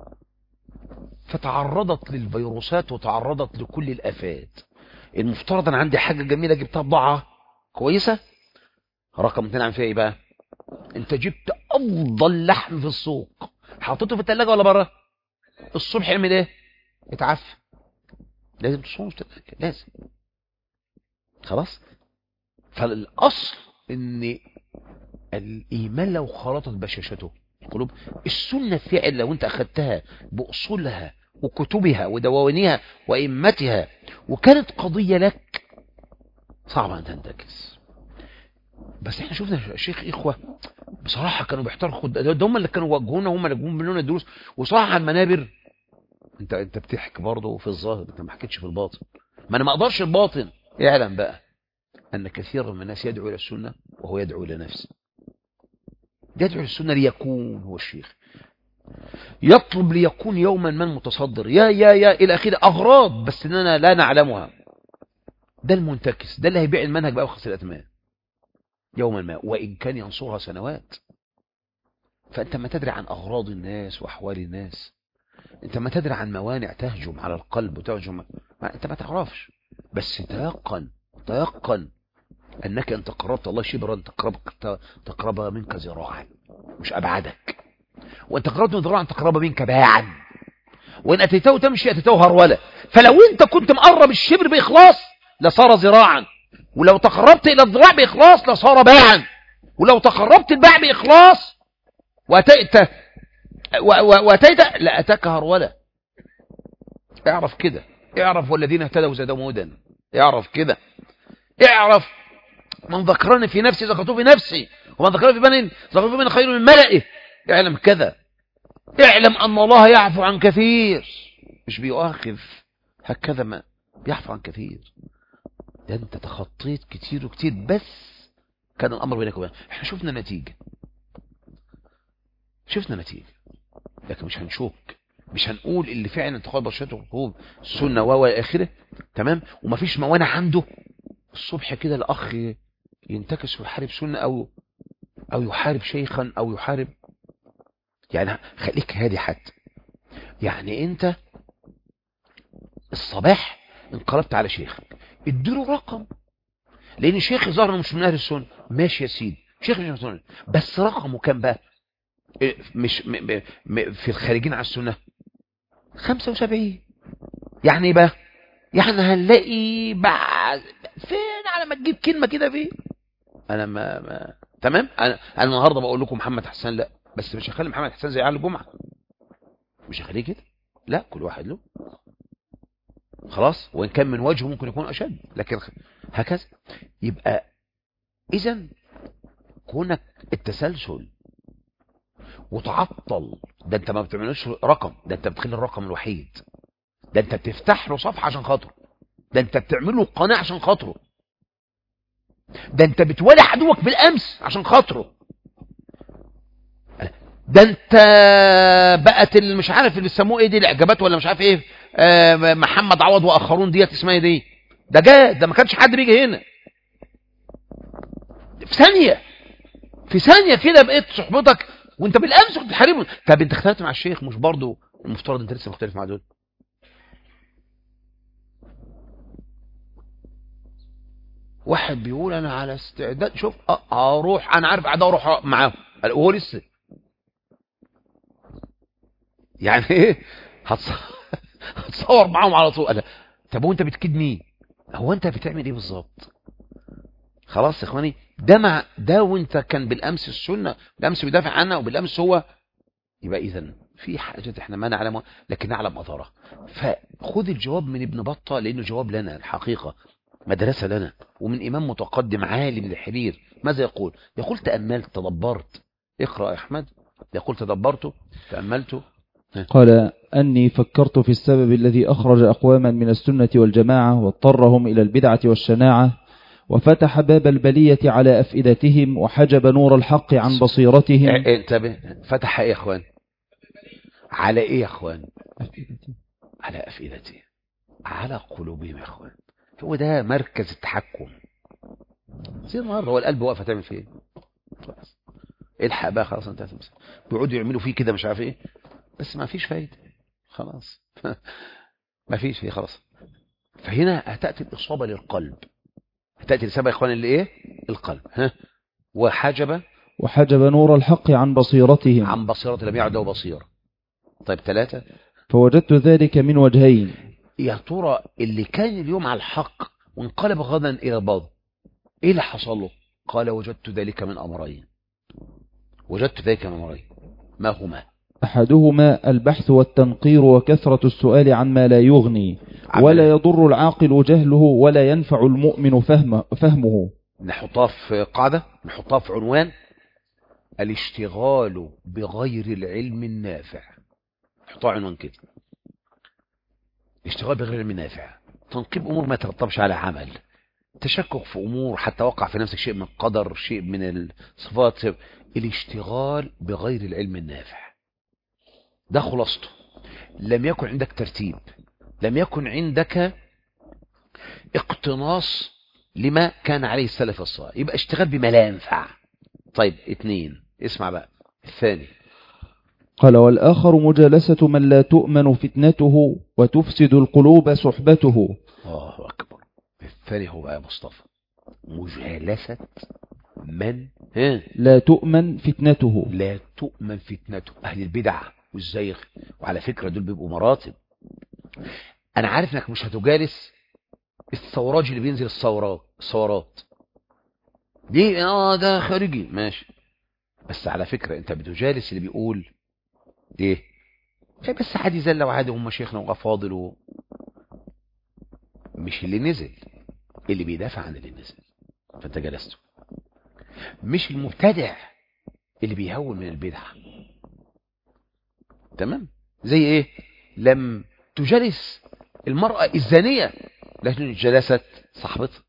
فتعرضت للفيروسات وتعرضت لكل الآفات. المفترض أنا عندي حاجة جميلة جبتها بضاعة كويسة، رقم اتنين عن فيها ايه بقى؟ انت جبت افضل لحم في السوق حطيته في الثلاجة ولا بره؟ الصبح يعمل ايه؟ اتعفن، لازم تصوم في الثلاجة، لازم. خلاص. فالاصل ان الايمان لو خلطت بشاشته القلوب، السنة فعل لو انت اخذتها باصولها وكتبها ودواوينها وائمتها وكانت قضية لك، صعب ان تنتكس. بس احنا شفنا شيخ اخوة بصراحة كانوا بيحترقوا، ده هم اللي كانوا وجهونا، هم اللي جم لنا الدروس، وصراحة على المنابر. انت انت بتحكي برضه في الظاهر، انت ما حكيتش في الباطن. ما انا ما اقدرش الباطن. اعلم بقى ان كثير من الناس يدعو الى السنة وهو يدعو الى نفسه. يدعو الى السنة ليكون هو الشيخ، يطلب ليكون يوما ما متصدر، يا يا يا الى اخره، اغراض بس اننا لا نعلمها. ده المنتكس، ده اللي هيبيع المنهج بقى وخسر الاتمان يوما ما، وان كان ينصرها سنوات. فأنت ما تدري عن أغراض الناس وأحوال الناس، أنت ما تدري عن موانع تهجم على القلب وتهجم، ما أنت ما تعرفش. بس تيقن تيقن أنك أن تقربت الله شبرا تقربك تقرب منك ذراعا، مش أبعدك. وأن تقربت من ذراعا تقرب منك باعا، وإن أتيته تمشي أتيته هرولة. فلو أنت كنت مقرب الشبر بإخلاص لصار ذراعا، ولو تقربت إلى الذراع بإخلاص لصار باعا، ولو تقربت الباع بإخلاص وأتيت وأتيت لأتاك هرولة. اعرف كده، اعرف والذين اهتدوا زادهم هدى، اعرف كده، اعرف من ذكرني في نفسي ذكرته في نفسي، ومن ذكرني في بني ذكرته في بني خير من ملئه. اعلم كذا، اعلم أن الله يعفو عن كثير، مش بيؤاخذ هكذا، ما بيعفو عن كثير. ده انت تخطيت كتير وكتير، بس كان الأمر بينك وبين. احنا شفنا نتيجة، شفنا نتيجة، لكن مش هنشوك، مش هنقول اللي فعلا تقال بشرته القلوب السنة و آخره تمام. ومفيش موانع عنده الصبح كده الأخ ينتكس ويحارب سنة أو أو يحارب شيخا أو يحارب، يعني خليك هادي حتى. يعني أنت الصباح انقلبت على شيخ، اديله رقم، لأن شيخ ظهر مش من أهل السنة، ماشي يا سيدي، شيخ مش من السنة، بس رقمه كام بقى؟ مش م م في الخارجين على السنة خمسة وسبعين. يعني ايه بقى؟ يعني هنلاقي بعد فين على ما تجيب كلمة كده فيه. انا ما, ما تمام. انا انا النهارده بقول لكم محمد حسان، لا بس مش هخلي محمد حسان زي علي الجمعة، مش هخليه كده، لا كل واحد له خلاص، وان كان من وجهه ممكن يكون اشد، لكن هكذا. يبقى اذا كونك التسلسل وتعطل، ده انت ما بتعملوش رقم، ده انت بتخلي الرقم الوحيد، ده انت بتفتح له صفحة عشان خاطره، ده انت بتعمل له قناة عشان خاطره، ده انت بتولي عدوك بالامس عشان خاطره، ده انت بقت اللي مش عارف اللي بيسموه ايه دي الاعجابات ولا مش عارف ايه، آه محمد عوض واخرون ديت اسمها دي، ده جاء، ده ما كانش حد بيجي هنا في ثانية، في ثانية كده بقيت صحبتك وانت بالامس كنت تحاربه. طب انت اختلفت مع الشيخ، مش برضه المفترض انت لسه مختلف مع دول؟ واحد بيقول انا على استعداد، شوف اروح، انا عارف قاعد اروح معاهم، وهو لسه يعني ايه هتصور معاهم على طول. طب وانت بتكيد مين؟ هو انت بتعمل ايه بالظبط؟ خلاص يا اخواني، ده مع ده، وانت كان بالامس السنه، بالامس بيدافع عنها، وبالامس هو، يبقى اذا في حاجات احنا ما نعلمها لكن نعلم اثرها. فخذ الجواب من ابن بطه لانه جواب لنا الحقيقه، مدرسه لنا، ومن امام متقدم عالم الحرير. ماذا يقول؟ يقول تاملت تدبرت. اقرا يا احمد. يقول تدبرت تاملت. قال أني فكرت في السبب الذي أخرج أقواما من السنة والجماعة واضطرهم إلى البدعة والشناعة، وفتح باب البلية على أفئدتهم، وحجب نور الحق عن بصيرتهم. انتبه، فتح ايه يا اخوان؟ على ايه يا اخوان؟ على أفئدتهم، على قلوبهم يا اخوان. هو ده مركز التحكم. زي النهارده هو القلب واقف هتعمل فيه ايه؟ خلاص الحق بقى، خلاص انت بيقعدوا يعملوا فيه كده مش عارف ايه، بس ما فيش فايده خلاص ما فيش فيه خلاص. فهنا هتاتي الاصابه للقلب، هتاتي الاصابه يا اخوان اللي ايه؟ القلب. ها وحجب وحجب نور الحق عن بصيرتهم، عن بصيرة لم يعد له بصيرة. طيب ثلاثة، فوجدت ذلك من وجهين. يا ترى اللي كان اليوم على الحق وانقلب غدا إلى الباطل ايه اللي حصل له؟ قال وجدت ذلك من أمرين، وجدت ذلك من أمرين. ما هما؟ أحدهما البحث والتنقير وكثرة السؤال عما لا يغني ولا يضر العاقل جهله ولا ينفع المؤمن فهمه, فهمه. نحطها في قاعدة، نحطها في عنوان: الاشتغال بغير العلم النافع. نحطها عنوان كده، اشتغال بغير العلم النافع، تنقيب أمور ما ترتبش على عمل، تشكك في أمور حتى وقع في نفسك شيء من القدر، شيء من الصفات. الاشتغال بغير العلم النافع ده خلاصته. لم يكن عندك ترتيب، لم يكن عندك اقتناص لما كان عليه السلف الصالح، يبقى اشتغال بما لا ينفع. طيب اتنين، اسمع بقى الثاني: قال والآخر مجالسة من لا تؤمن فتنته وتفسد القلوب صحبته. الله أكبر. الثاني هو يا مصطفى مجالسة من ها لا تؤمن فتنته لا تؤمن فتنته، أهل البدع والزيغ. وعلى فكرة دول بيبقوا مراتب. أنا عارف إنك مش هتجالس الثوراج اللي بينزل الثورات الثورات دي، اه ده خارجي ماشي، بس على فكرة انت بتجالس اللي بيقول ايه ايه بس عادي زلة وعادي هم شيخنا وافاضل و... مش اللي نزل، اللي بيدافع عن اللي نزل فانت جلسته. مش المبتدع اللي بيهون من البدع. تمام. زي ايه؟ لم تجلس المرأة الزانية لكن جلست صاحبتها،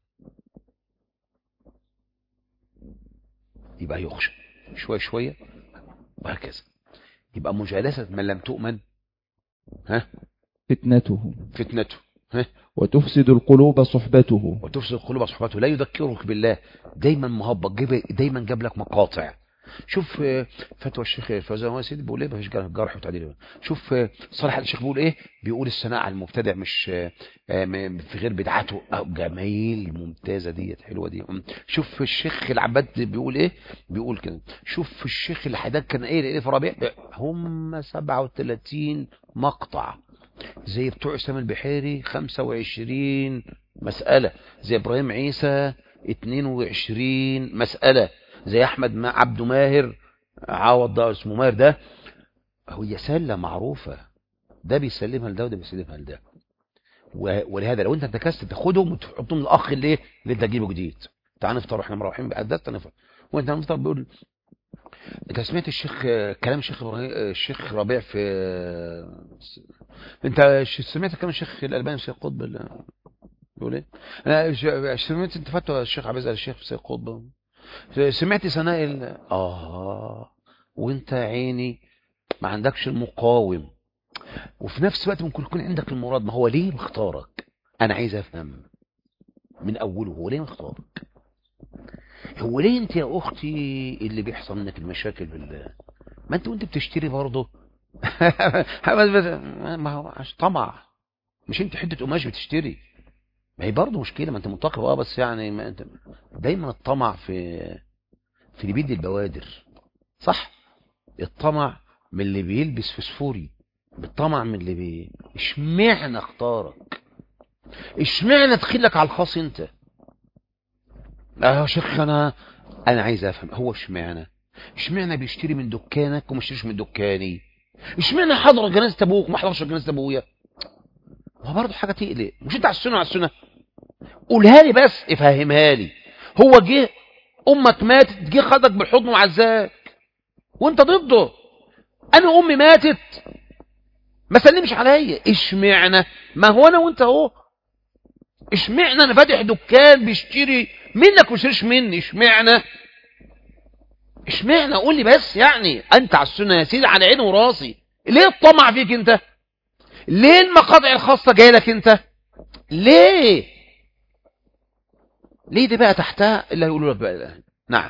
يبقى يخشى شوية شوية وهكذا. يبقى مجالسة من لم تؤمن ها فتنته فتنته ها وتفسد القلوب صحبته وتفسد القلوب صحبته. لا يذكرك بالله، دايما مهبط، دايما جاب لك مقاطع. شوف فتوى الشيخ الفوزان هو سيدي بيقول ايه، مفيش جرح وتعديل. شوف صالح الشيخ بيقول ايه، بيقول الثناء على المبتدع مش في غير بدعته. جميل، ممتازه ديت، حلوه دي. شوف الشيخ العباد بيقول ايه، بيقول كده. شوف الشيخ الحداد كان ايه ايه في ربيع، هم سبعة وثلاثين مقطع. زي بتوع اسلام البحيري خمسة وعشرين مسألة، زي ابراهيم عيسى اثنين وعشرين مسألة، زي احمد ما عبد ماهر عوض ده اسمه ماهر ده، هي سلة معروفة، ده بيسلمها لده وده بيسلمها لده. ولهذا لو انت انتكست تاخدهم وتحطهم الاخ اللي اللي انت تجيبه جديد. تعال نفطر واحنا مروحين بعدات نفطر، وانت نفطر بيقول انت سمعت الشيخ كلام الشيخ الشيخ ربيع في، انت سمعت كلام الشيخ الالباني الشيخ قطب بيقول ايه؟ انا سمعت انت فتوى الشيخ عبد العزيز الشيخ سيد قطب، سمعت ثناء ال... اه وانت عيني ما عندكش المقاوم، وفي نفس الوقت ممكن يكون عندك المراد. ما هو ليه مختارك؟ انا عايز افهم من اوله هو ليه مختارك. هو ليه انت يا اختي اللي بيحصل منك المشاكل بالله؟ ما انت وانت بتشتري برضه ما هو عشان طمع، مش انت حته قماش بتشتري، ما هي برضه مشكله. ما انت منتقب اه بس يعني ما انت دايما الطمع في في اللي بيدي البوادر، صح؟ الطمع من اللي بيلبس فسفوري، بالطمع من اللي بي اشمعنى اختارك؟ اشمعنى تخلك على الخاص انت؟ اه يا شيخ انا انا عايز افهم هو اشمعنى اشمعنى بيشتري من دكانك وما يشتريش من دكاني؟ اشمعنى حضر جنازه ابوك وما حضرش جنازه ابويا؟ هو برضه حاجه تقلق. مش انت على السنه على السنه؟ قولها لي بس، افهمها لي. هو جه امك ماتت، جه خدك بالحضن وعزاك وانت ضده. انا امي ماتت ما سلمش عليا، اشمعنى؟ ما هو انا وانت اهو. اشمعنى انا فاتح دكان بيشتري منك ويشتريش مني؟ اشمعنى؟ اشمعنى؟ قول لي بس. يعني انت على السنه يا سيدي على عيني وراسي، ليه الطمع فيك انت؟ ليه المقاطع الخاصه جايه لك انت؟ ليه؟ ليه دي بقى تحتها اللي هيقولوا لك بقى الان. نعم.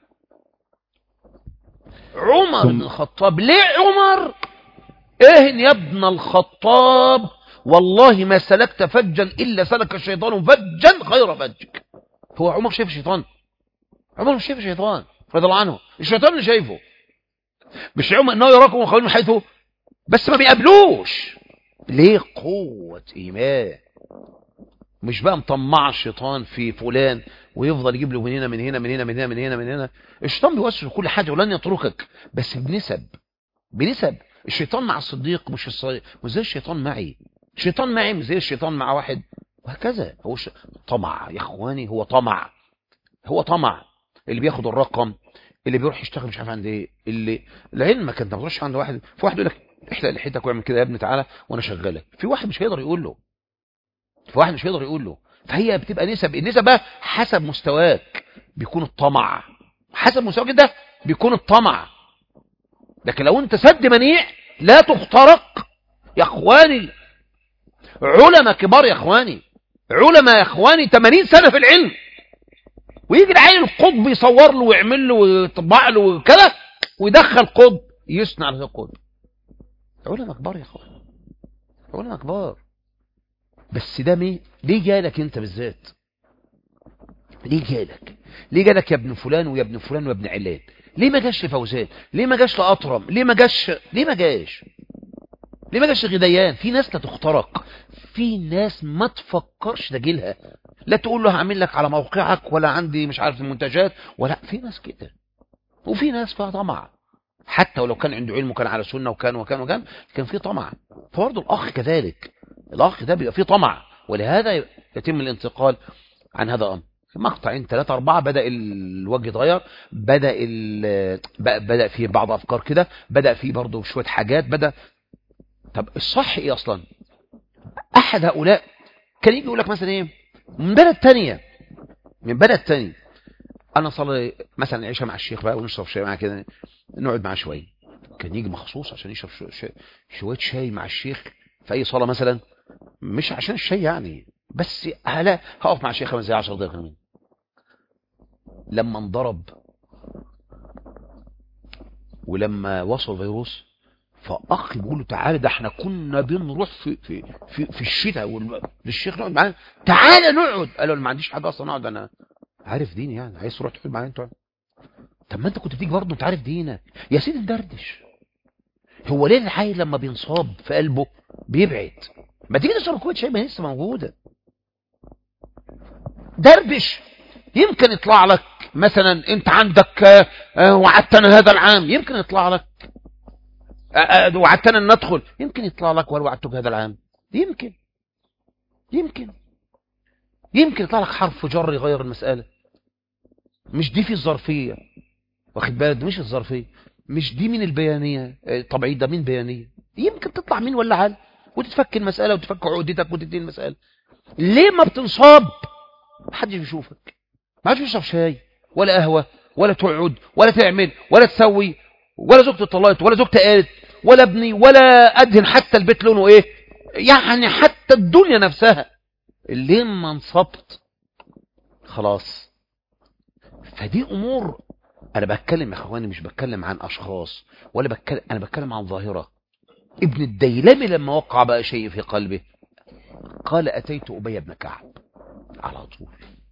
عمر بن الخطاب، ليه عمر؟ ايه يا ابن الخطاب والله ما سلكت فجا الا سلك الشيطان فجا خير فجك. هو عمر شايف الشيطان؟ عمر مش شايف الشيطان رضي الله عنه، الشيطان اللي شايفه. مش عمر انه يراكم وخير من حيث بس ما بيقابلوش. ليه؟ قوة ايمان. مش بقى مطمع الشيطان في فلان ويفضل يجيب له من هنا من هنا من هنا من هنا من هنا من هنا. الشيطان بيوسوس كل حاجه ولن يتركك، بس بنسب بنسب. الشيطان مع الصديق مش الصديق مش زي الشيطان معي، الشيطان معي مش زي الشيطان مع واحد، وهكذا. هو ش... طمع يا اخواني، هو طمع، هو طمع. اللي بياخد الرقم، اللي بيروح يشتغل مش عارف عند ايه، اللي لعلمك انت ما تروحش عند واحد، في واحد يقول لك احلق لحيتك واعمل كده يا ابني تعالى وانا شغالك، في واحد مش هيقدر يقول له، في واحد مش هيقدر يقول له. فهي بتبقى نسب، النسب بقى حسب مستواك بيكون الطمع، حسب مستواك ده بيكون الطمع. لكن لو انت سد منيع لا تخترق يا اخواني. علماء كبار يا اخواني، علماء يا اخواني ثمانين سنة في العلم، ويجي العيل القطب يصور له ويعمل له ويطبع له وكذا ويدخل قطب يصنع له قطب. علماء كبار يا اخوان، علماء كبار. بس ده مين؟ ليه جالك انت بالذات؟ ليه جالك؟ ليه جالك يا ابن فلان ويا ابن فلان ويا ابن علان؟ ليه ما جاش لفوزان؟ ليه ما جاش لأطرم؟ ليه ما جاش ليه ما جاش ليه ما جاش لغديان؟ في ناس لا تخترق، في ناس ما تفكرش تجيلها، لا تقول له هعمل لك على موقعك ولا عندي مش عارف المنتجات، ولا في ناس كده. وفي ناس فيها طمع، حتى ولو كان عنده علم وكان على سنة وكان وكان وكان كان في طمع. فبرضه الأخ كذلك، الأخ ده بيبقى فيه طمع، ولهذا يتم الانتقال عن هذا الأمر. مقطعين ثلاثة أربعة بدأ الوجه يتغير، بدأ بدأ فيه بعض أفكار كده، بدأ فيه برضه شوية حاجات بدأ. طب الصح إيه أصلا؟ أحد هؤلاء كان يجي يقول لك مثلا إيه، من بلد تانية من بلد تانية أنا صلي مثلا العشاء مع الشيخ بقى ونشرب شاي معاه كده، نقعد معاه شوية. كان يجي مخصوص عشان يشرب شوية شوية شاي مع الشيخ في أي صلاة مثلا، مش عشان الشاي يعني، بس هلا هقف مع الشيخ خمس دقايق عشر دقايق كمان. لما انضرب ولما وصل فيروس، فأخ بيقول له تعالى، ده احنا كنا بنروح في في في, في الشتاء للشيخ نقعد معاه، تعالى نقعد. قال له ما عنديش حاجة أصلا أقعد، أنا عارف ديني، يعني عايز تروح تقعد معايا انت؟ طب ما انت كنت بتيجي برضه انت عارف دينك يا سيدي، ندردش. هو ليه العيل لما بينصاب في قلبه بيبعد؟ ما تيجي تشرب كوبايه شاي، ما هي لسه موجوده. دردش، يمكن يطلع لك مثلا انت عندك وعدتنا هذا العام، يمكن يطلع لك وعدتنا ان ندخل، يمكن يطلع لك ولا وعدتك هذا العام، يمكن يمكن يمكن يطلع لك حرف جر يغير المساله. مش دي في الظرفيه، واخد بالك؟ مش الظرفيه، مش دي من البيانيه طبيعي، ده من بيانيه، يمكن تطلع مين ولا عال وتتفك المساله وتفك عقدتك وتدي المساله. ليه ما بتنصاب؟ محدش بيشوفك، ما حدش بيشرب شاي ولا قهوه ولا تقعد ولا تعمل ولا تسوي، ولا زوجتي اتطلقت ولا زوجتي قالت ولا ابني ولا ادهن حتى البيت لونه ايه، يعني حتى الدنيا نفسها. ليه ما انصبت؟ خلاص. فدي امور، انا بتكلم يا اخواني مش بتكلم عن اشخاص ولا بتكلم، انا بتكلم عن ظاهره. ابن الديلمي لما وقع بقى شيء في قلبه قال اتيت ابي بن كعب على طول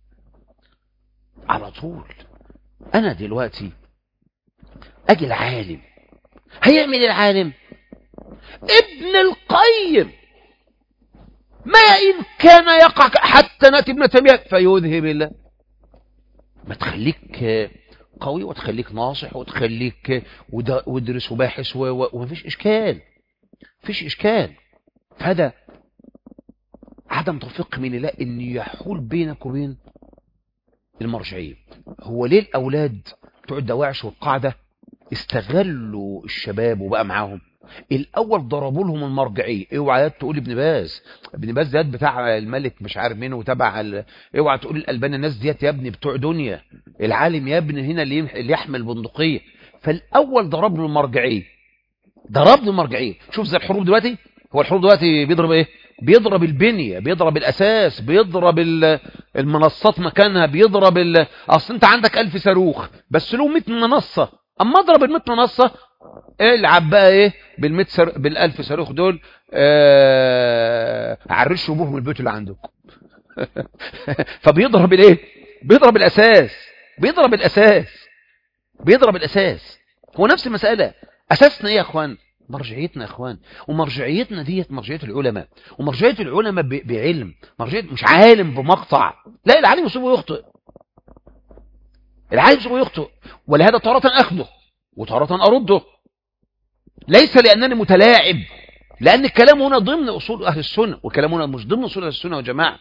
على طول. انا دلوقتي اجي العالم، هيعمل العالم ابن القيم ما ان كان يقع حتى ناتي ابن تيميه فيذهب الله. ما تخليك قوي وتخليك ناصح وتخليك وادرس وباحث ومفيش اشكال، مفيش اشكال. هذا عدم توفيق من الله ان يحول بينك وبين المرجعيه. هو ليه الاولاد بتوع الدواعش والقاعده استغلوا الشباب وبقى معاهم؟ الاول ضربوا لهم المرجعيه. اوعى تقول ابن باز، ابن باز ده بتاع الملك مش عارف مين وتبع ال... اوعى تقول الالباني، الناس ديت يا ابني بتوع دنيا. العالم يا ابني هنا اللي, اللي يحمل بندقيه. فالاول ضرب له المرجعيه، ضرب له المرجعيه. شوف زي الحروب دلوقتي، هو الحروب دلوقتي بيضرب ايه؟ بيضرب البنيه، بيضرب الاساس، بيضرب المنصات مكانها، بيضرب ال... اصل انت عندك ألف صاروخ بس له مئة منصه، اما اضرب ال مئة منصه العب بقى ايه بالمئة سر... بالألف صاروخ دول، آه... عرشوا بهم البيوت اللي عندكم. فبيضرب الايه؟ بيضرب الاساس، بيضرب الاساس بيضرب الاساس. هو نفس المساله. اساسنا ايه يا اخوان؟ مرجعيتنا يا اخوان. ومرجعيتنا ديت مرجعيه العلماء، ومرجعيه العلماء ب... بعلم، مرجعيه مش عالم بمقطع. لا، العالم يصيب ويخطئ، العالم يصيب ويخطئ. ولهذا تارة اخذه وتارة ارده، ليس لانني متلاعب، لان الكلام هنا ضمن اصول اهل السنه، والكلام هنا مش ضمن اصول اهل السنه والجماعه.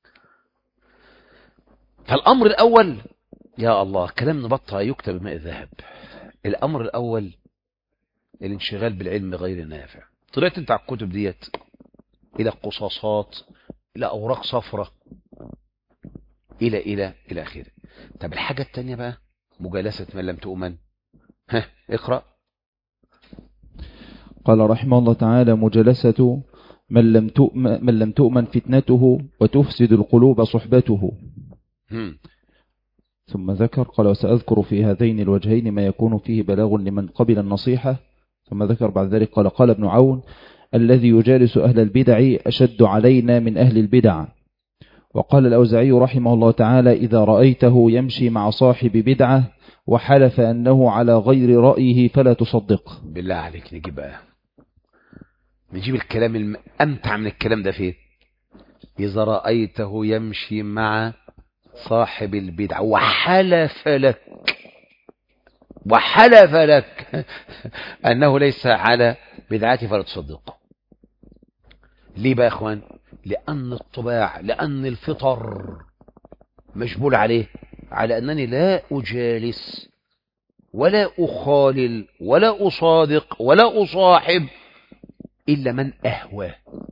فالامر الاول يا الله كلام نبطها يكتب بماء الذهب. الامر الاول الانشغال بالعلم غير النافع. طلعت انت على الكتب ديت الى قصاصات، الى اوراق صفراء، الى الى الى اخره. طب الحاجه الثانيه بقى مجالسه من لم تؤمن. ها اقرا. قال رحمه الله تعالى: مجالسة من لم تؤمن, من لم تؤمن فتنته وتفسد القلوب صحبته. هم. ثم ذكر قال: وسأذكر في هذين الوجهين ما يكون فيه بلاغ لمن قبل النصيحة ثم ذكر بعد ذلك قال قال ابن عون الذي يجالس أهل البدع أشد علينا من أهل البدع. وقال الأوزاعي رحمه الله تعالى إذا رأيته يمشي مع صاحب بدعة وحلف أنه على غير رأيه فلا تصدق. بالله عليك نجيب بقى نجيب الكلام الأمتع من الكلام ده فيه. إذا رأيته يمشي مع صاحب البدعة وحلف لك وحلف لك أنه ليس على بدعته فلا تصدقه. ليه بقى يا أخوان؟ لأن الطباع، لأن الفطر مجبول عليه على أنني لا أجالس ولا أخالل ولا أصادق ولا أصاحب إلا من أهواه.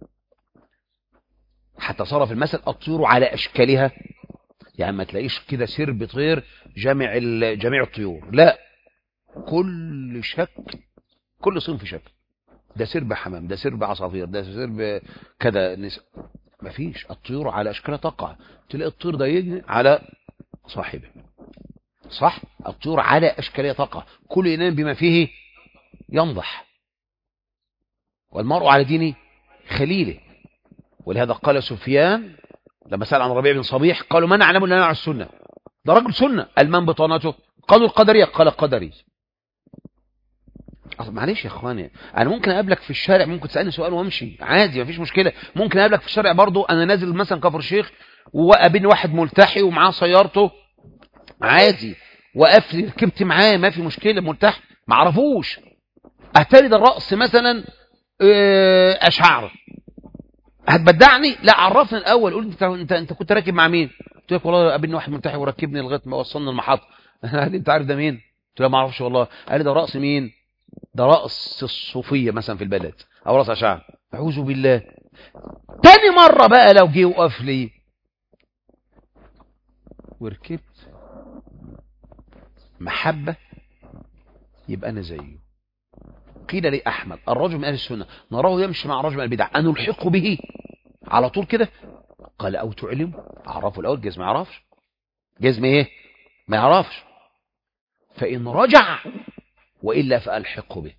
حتى صار في المثل الطيور على أشكالها، يعني ما تلاقيش كده سرب طير جامع جميع الطيور، لا، كل شكل، كل صنف شكل، ده سرب حمام، ده سرب عصافير، ده سرب كذا، نس... مفيش. الطيور على أشكالها تقع، تلاقي الطير ده يجني على صاحبه، صح؟ الطيور على أشكالها تقع، كل إنسان بما فيه ينضح، والمرء على دين خليله. ولهذا قال سفيان لما سأل عن ربيع بن صبيح قالوا من أعلم لنا على السنة؟ ده رجل سنة. المن بطانته؟ قالوا القدرية. قال القدري. معلش يا اخواني، انا ممكن اقابلك في الشارع، ممكن تسالني سؤال وامشي عادي مفيش مشكله. ممكن اقابلك في الشارع برضو، انا نازل مثلا كفر الشيخ وقابلني واحد ملتحي ومعاه سيارته عادي، وقف لي ركبت معاه ما في مشكله، ملتحي ما اعرفوش، اتاري ده الرأس مثلا اشعر، هتبدعني؟ لا، عرفني الاول، قول انت انت انت كنت راكب مع مين؟ قلت لك والله قابلني واحد ملتحي وركبني لغايه ما وصلنا المحطه. قال لي انت عارف ده مين؟ قلت له ما اعرفش والله. قال لي ده رأس مين؟ ده رأس الصوفية مثلا في البلد، او رأس أشعار. اعوذ بالله. تاني مرة بقى لو جه وقف لي وركبت محبة يبقى انا زيه. قيل لي احمد الرجل من اهل السنة نراه يمشي مع رجل من البدع انلحق به على طول كده؟ قال او تعلم. اعرفه الاول؟ جزم ما يعرفش. جزم ايه؟ ما يعرفش. فان رجع وإلا فألحقه به.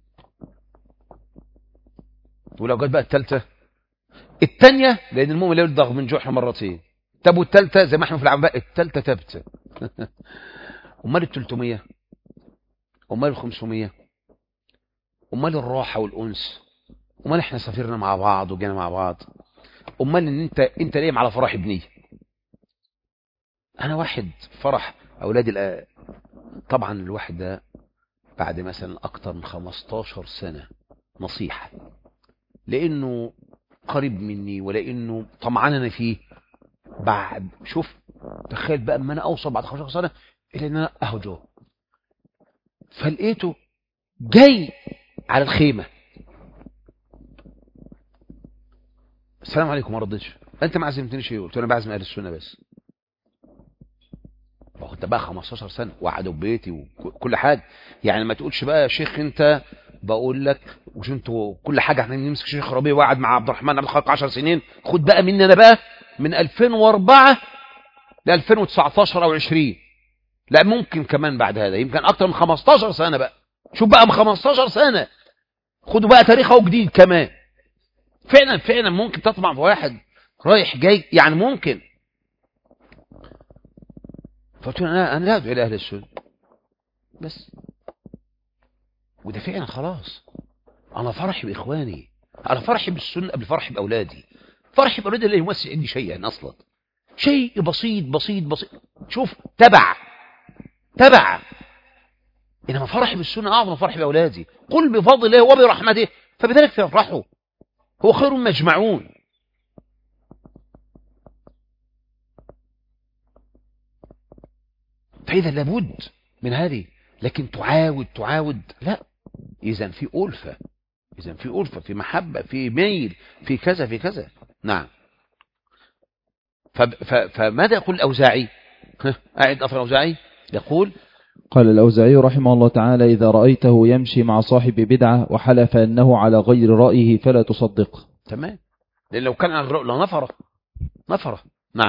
ولو جت بقى الثالثة الثانية، لأن المؤمن لا يلدغ من جحر مرتين. طب والثالثة زي ما احنا في العمباء، الثالثة تبت. أمال الثلاثمية؟ أمال الخمسمية؟ أمال الراحة والأنس؟ أمال احنا سافرنا مع بعض وجينا مع بعض؟ أمال ان انت انت نايم على فرح ابني؟ أنا واحد فرح أولادي الآن. طبعا الواحد ده بعد مثلا أكتر من خمستاشر سنة نصيحة، لأنه قريب مني ولأنه طمعان أنا فيه. بعد شوف تخيل بقى أما أنا أوصل بعد خمستاشر سنة إلى أن أنا أهجو، فلقيته جاي على الخيمة، السلام عليكم، ما ردتش. أنت ما عزمتنيش ايه؟ قلت له أنا بعزم أهل السنة بس. وكنت بقى خمستاشر سنة وقعدوا ببيتي وكل حاجة، يعني ما تقولش بقى يا شيخ أنت، بقول لك وش انتوا كل حاجة احنا نمسك شيخ ربيع وقعد مع عبد الرحمن عبد الخالق عشر سنين. خد بقى مني أنا بقى من ألفين وأربعة ل ألفين وتسعتاشر أو عشرين، لا ممكن كمان بعد هذا، يمكن أكتر من خمستاشر سنة بقى. شوف بقى من خمستاشر سنة خدوا بقى تاريخه جديد كمان. فعلا فعلا ممكن تطمع في واحد رايح جاي، يعني ممكن. فقلت له انا انا لا ادعو الى اهل السنه بس، وده فعلا خلاص. انا فرحي باخواني، انا فرحي بالسنه قبل فرحي باولادي. فرحي باولادي لا يمثل عندي شيئا اصلا، شيء بسيط بسيط بسيط. شوف تبع تبع، انما فرحي بالسنه اعظم من فرحي باولادي. قل بفضل الله وبرحمته فبذلك فيفرحوا، هو خير مما يجمعون. فإذا لابد من هذه، لكن تعاود تعاود لا. إذن في ألفة، إذن في ألفة، في محبة، في ميل، في كذا في كذا. نعم. فماذا يقول الأوزاعي؟ أعد أفر الأوزاعي يقول قال الأوزاعي رحمه الله تعالى إذا رأيته يمشي مع صاحب بدعة وحلف أنه على غير رأيه فلا تصدق. تمام، لأن لو كان على الرأي لنفره نفره. نعم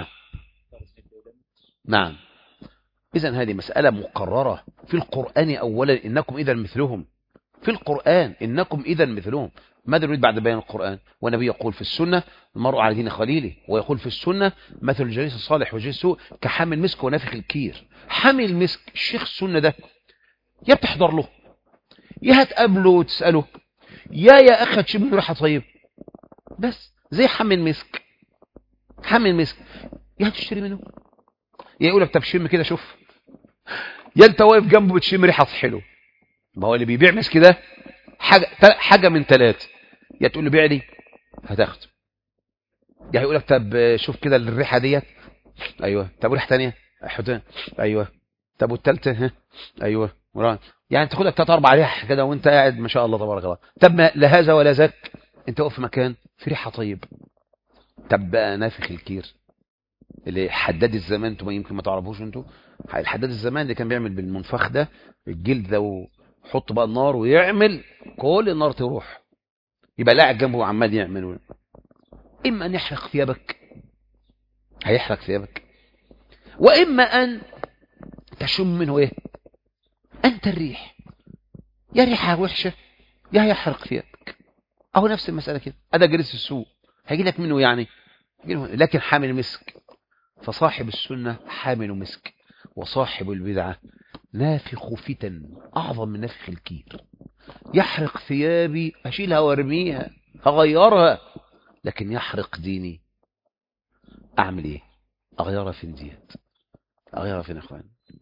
نعم. إذن هذه مسألة مقررة في القرآن أولا، إنكم إذا مثلهم. في القرآن إنكم إذا مثلهم. ماذا يريد بعد بيان القرآن؟ والنبي يقول في السنة المرء على دين خليله، ويقول في السنة مثل الجليس الصالح وجليس السوء كحامل المسك ونافخ الكير. حامل المسك الشيخ السنة ده يا بتحضر له يا هتقابله وتسأله يا يا أخي تشم منه ريحة طيب، بس زي حامل مسك. حامل مسك يا هتشتري منه يا يقول لك طب شم كده شوف، يا انت واقف جنبه بتشم ريحة حلو. ما هو اللي بيبيع مسك ده حاجة حاجة من ثلاثة، يا تقول له بيع لي هتاخده، يا هيقول لك طب شوف كده الريحة ديت، ايوه، طب وريحة ثانيه حطها، ايوه، طب والثالثه ها، ايوه، ورا يعني تاخد لك ثلاث اربع ريح كده وانت قاعد ما شاء الله تبارك الله. طب ما لا هذا ولا ذاك، انت واقف في مكان في ريحه طيب. طب بقى نافخ الكير اللي حداد الزمان، انتوا يمكن ما تعرفوش، انتوا الحداد الزمان اللي كان بيعمل بالمنفخ ده الجلد ده وحط بقى النار ويعمل كل النار تروح، يبقى لاعب جنبه وعمال يعمل. اما ان يحرق ثيابك، هيحرق ثيابك، واما ان تشم منه ايه انت الريح، يا ريحه وحشه يا يحرق ثيابك. اهو نفس المساله كده، ادا جليس السوء هيجي لك منه يعني، لكن حامل مسك. فصاحب السنه حامل مسك، وصاحب البدعه نافخ فتن اعظم من نفخ الكير. يحرق ثيابي اشيلها وارميها هغيرها، لكن يحرق ديني اعمل ايه؟ اغيرها فين ديت؟ اغيرها فين يا اخوان؟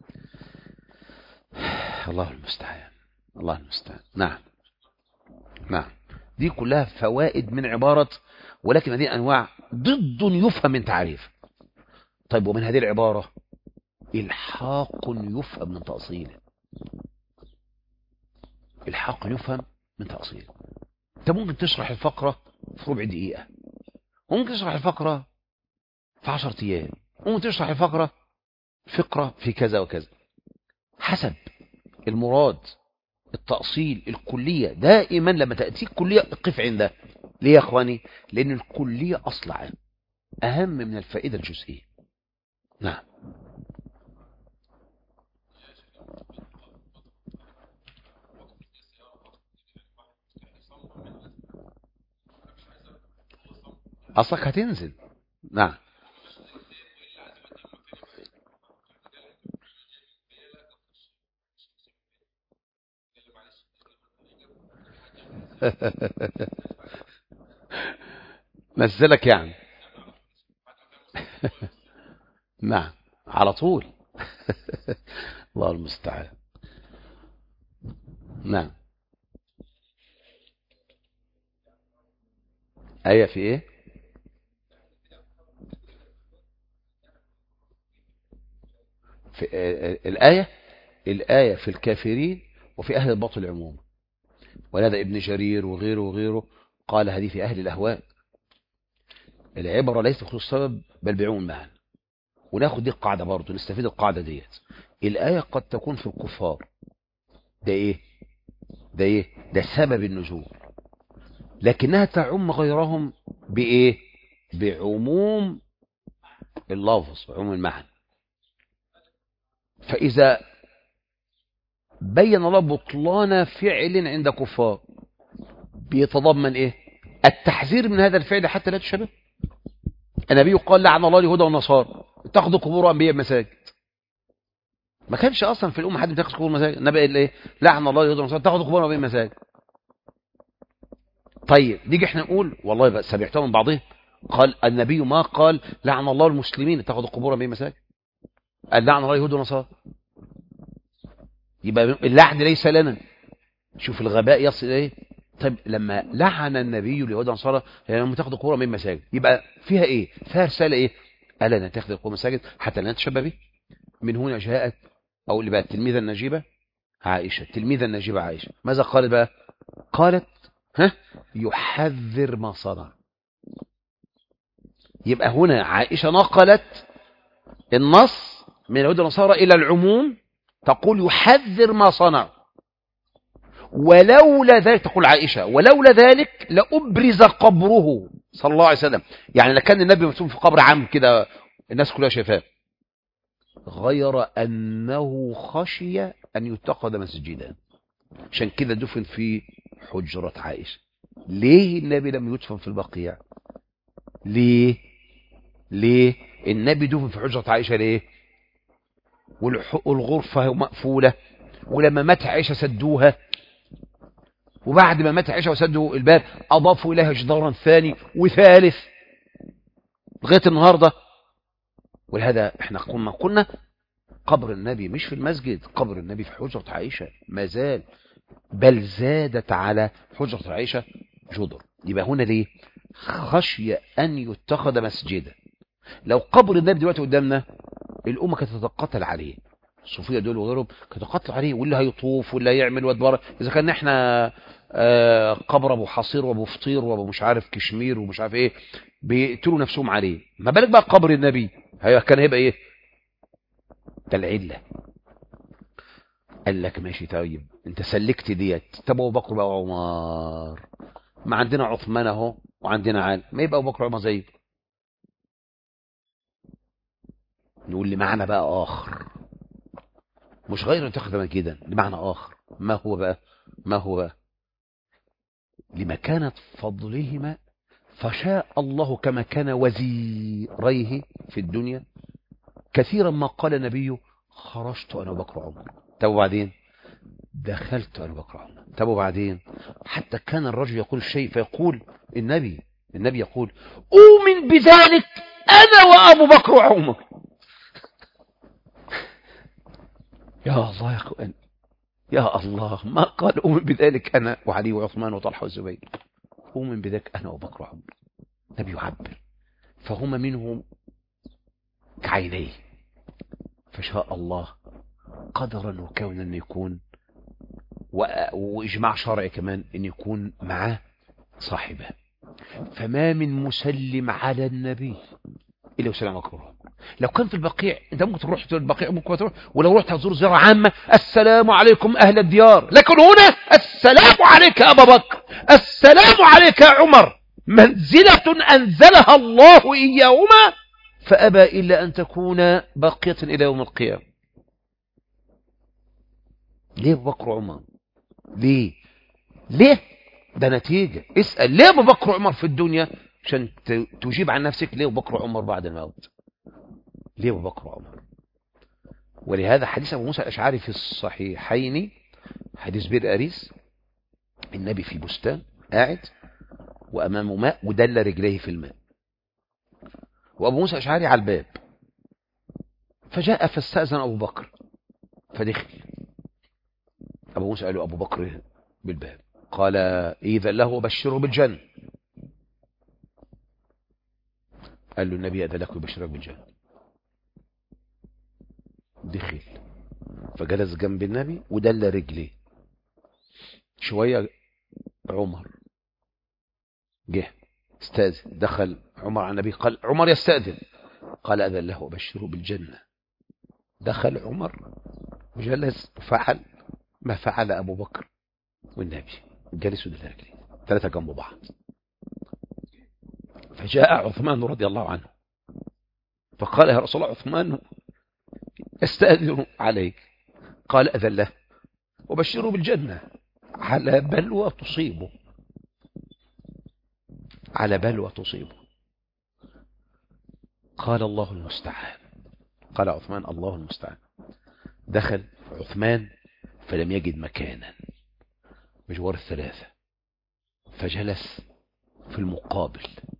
الله المستعان، الله المستعان. نعم نعم، دي كلها فوائد من عبارة ولكن هذه أنواع ضد يفهم من تعريف. طيب ومن هذه العبارة الحاق يفهم من تأصيله، الحاق يفهم من تأصيله. انت ممكن تشرح الفقرة في ربع دقيقة، ممكن تشرح الفقرة في عشر أيام، ممكن تشرح الفقرة فقرة في كذا وكذا، حسب المراد. التأصيل الكلية دائما لما تأتيك كلية اقف عندها. ليه يا اخواني؟ لأن الكلية أصل عام أهم من الفائدة الجزئية. نعم أصلك هتنزل. نعم نزلك يعني. نعم على طول. الله المستعان. نعم آية في ايه؟ في آه الآية الآية في الكافرين وفي أهل الباطل عموما، ولهذا ابن جرير وغيره وغيره قال هذه في أهل الأهواء. العبرة ليس بخصوص السبب بل بعموم المعنى. وناخد دي القاعدة برضه، نستفيد القاعدة ديت. الآية قد تكون في الكفار، ده ايه ده ايه ده سبب النزول، لكنها تعم غيرهم بايه؟ بعموم اللفظ، بعموم المعنى. فإذا بين الله بطلان فعل عند كفار بيتضمن ايه؟ التحذير من هذا الفعل حتى لا تشبه. النبي قال لعن الله اليهود والنصارى اتخذوا قبور انبياء مساجد. ما كانش اصلا في الامه حد بيتخذ قبور مساجد. النبي قال ايه؟ لعن الله اليهود والنصارى اتخذوا قبور انبياء مساجد. طيب نيجي احنا نقول والله بقى سمعتهم من بعضهم، قال النبي ما قال لعن الله المسلمين اتخذوا قبور انبياء مساجد، قال لعن الله اليهود والنصارى. يبقى اللعن ليس لنا. شوف الغباء يصل ايه. طيب لما لعن النبي اليهود والنصارى لما تاخذوا قبور من مساجد، يبقى فيها ايه؟ فيها رساله ايه؟ الا نتخذ قبور مساجد حتى لا نتشبه به. من هنا جاءت او اللي بقى التلميذه النجيبه عائشه، التلميذه النجيبه عائشه ماذا قالت بقى؟ قالت ها يحذر ما صنع. يبقى هنا عائشه نقلت النص من اليهود والنصارى الى العموم، تقول يحذر ما صنع. ولولا ذلك، تقول عائشة ولولا ذلك لأبرز قبره صلى الله عليه وسلم، يعني لكان النبي مدفون في قبر عام كده الناس كلها شايفاه، غير أنه خشي أن يتخذ مسجدا. عشان كده دفن في حجرة عائشة. ليه النبي لم يدفن في البقيع؟ ليه ليه النبي دفن في حجرة عائشة؟ ليه؟ والغرفة مقفولة، ولما مات عائشة سدوها، وبعد ما مات عائشة وسدوا الباب أضافوا إليها جدارا ثاني وثالث لغاية النهاردة. ولهذا احنا قلنا قلنا قبر النبي مش في المسجد، قبر النبي في حجرة عائشة ما زال، بل زادت على حجرة عائشة جدر. يبقى هنا ليه؟ خشية أن يتخذ مسجدا. لو قبر النبي دلوقتي قدامنا الأمة كانت تتقاتل عليه، الصوفية دول وغيرهم كانت تتقاتل عليه، واللي هيطوف واللي هيعمل وادبار. إذا كان احنا آه قبر أبو حصير وأبو فطير وأبو مش عارف كشمير ومش عارف إيه بيقتلوا نفسهم عليه، ما بالك بقى قبر النبي؟ كان هيبقى إيه؟ ده العلة. قال لك ماشي طيب انت سلكت ديت، طب ابو بكر بقى وعمر، ما عندنا عثمان اهو وعندنا علي، ما يبقى ابو بكر وعمر زيه. نقول لي معنى بقى اخر، مش غير تاخذ كده، لمعنى اخر. ما هو بقى؟ ما هو بقى؟ لمكانة فضلهما فشاء الله كما كان وزيريه في الدنيا كثيرا ما قال النبي خرجت انا وبكر وعمر، طب وبعدين دخلت أنا بكر عمر، طب وبعدين؟ حتى كان الرجل يقول الشيء فيقول النبي النبي يقول أؤمن بذلك أنا وأبو بكر وعمر. يا الله يا أخوان، يا الله، ما قال أؤمن بذلك أنا وعلي وعثمان وطلحة والزبير، أؤمن بذلك أنا وبكر وعمر. النبي يعبر، فهما منهم كعينيه، فشاء الله قدرا وكونا أن يكون، وإجماع شرعي كمان أن يكون معاه صاحبه. فما من مسلم على النبي إلا وسلم أكبر. لو كان في البقيع انت ممكن تروح في البقيع، ممكن تروح، ولو رحت تزور زيارة عامة السلام عليكم أهل الديار، لكن هنا السلام عليك أبا بكر، السلام عليك عمر، منزلة أنزلها الله إياهما فأبى إلا أن تكون باقية إلى يوم القيامة. ليه أبو بكر وعمر؟ ليه ليه ده نتيجة. اسأل ليه أبو بكر وعمر في الدنيا عشان تجيب عن نفسك ليه أبو بكر وعمر بعد الموت. ليه أبو بكر وعمر؟ ولهذا حديث أبو موسى الأشعري في الصحيحين، حديث بئر أريس، النبي في بستان قاعد وأمامه ماء ودل رجليه في الماء، وأبو موسى الأشعري على الباب، فجاء فاستأذن أبو بكر فدخل. أبو موسى قال له أبو بكر بالباب، قال إذا له وبشره بالجنة. قال له النبي أذن لك وبشرك بالجنة. دخل فجلس جنب النبي ودل رجليه. شوية عمر جه استاذن، دخل عمر على النبي، قال عمر يستأذن، قال أذن له وبشره بالجنة. دخل عمر وجلس وفعل ما فعل أبو بكر والنبي، جلسوا دل رجليه ثلاثة جنب بعض. فجاء عثمان رضي الله عنه فقال يا رسول الله عثمان استأذن عليك، قال أذن له وبشره بالجنة على بلوى تصيبه، على بلوى تصيبه. قال الله المستعان، قال عثمان الله المستعان. دخل عثمان فلم يجد مكانا بجوار الثلاثة، فجلس في المقابل.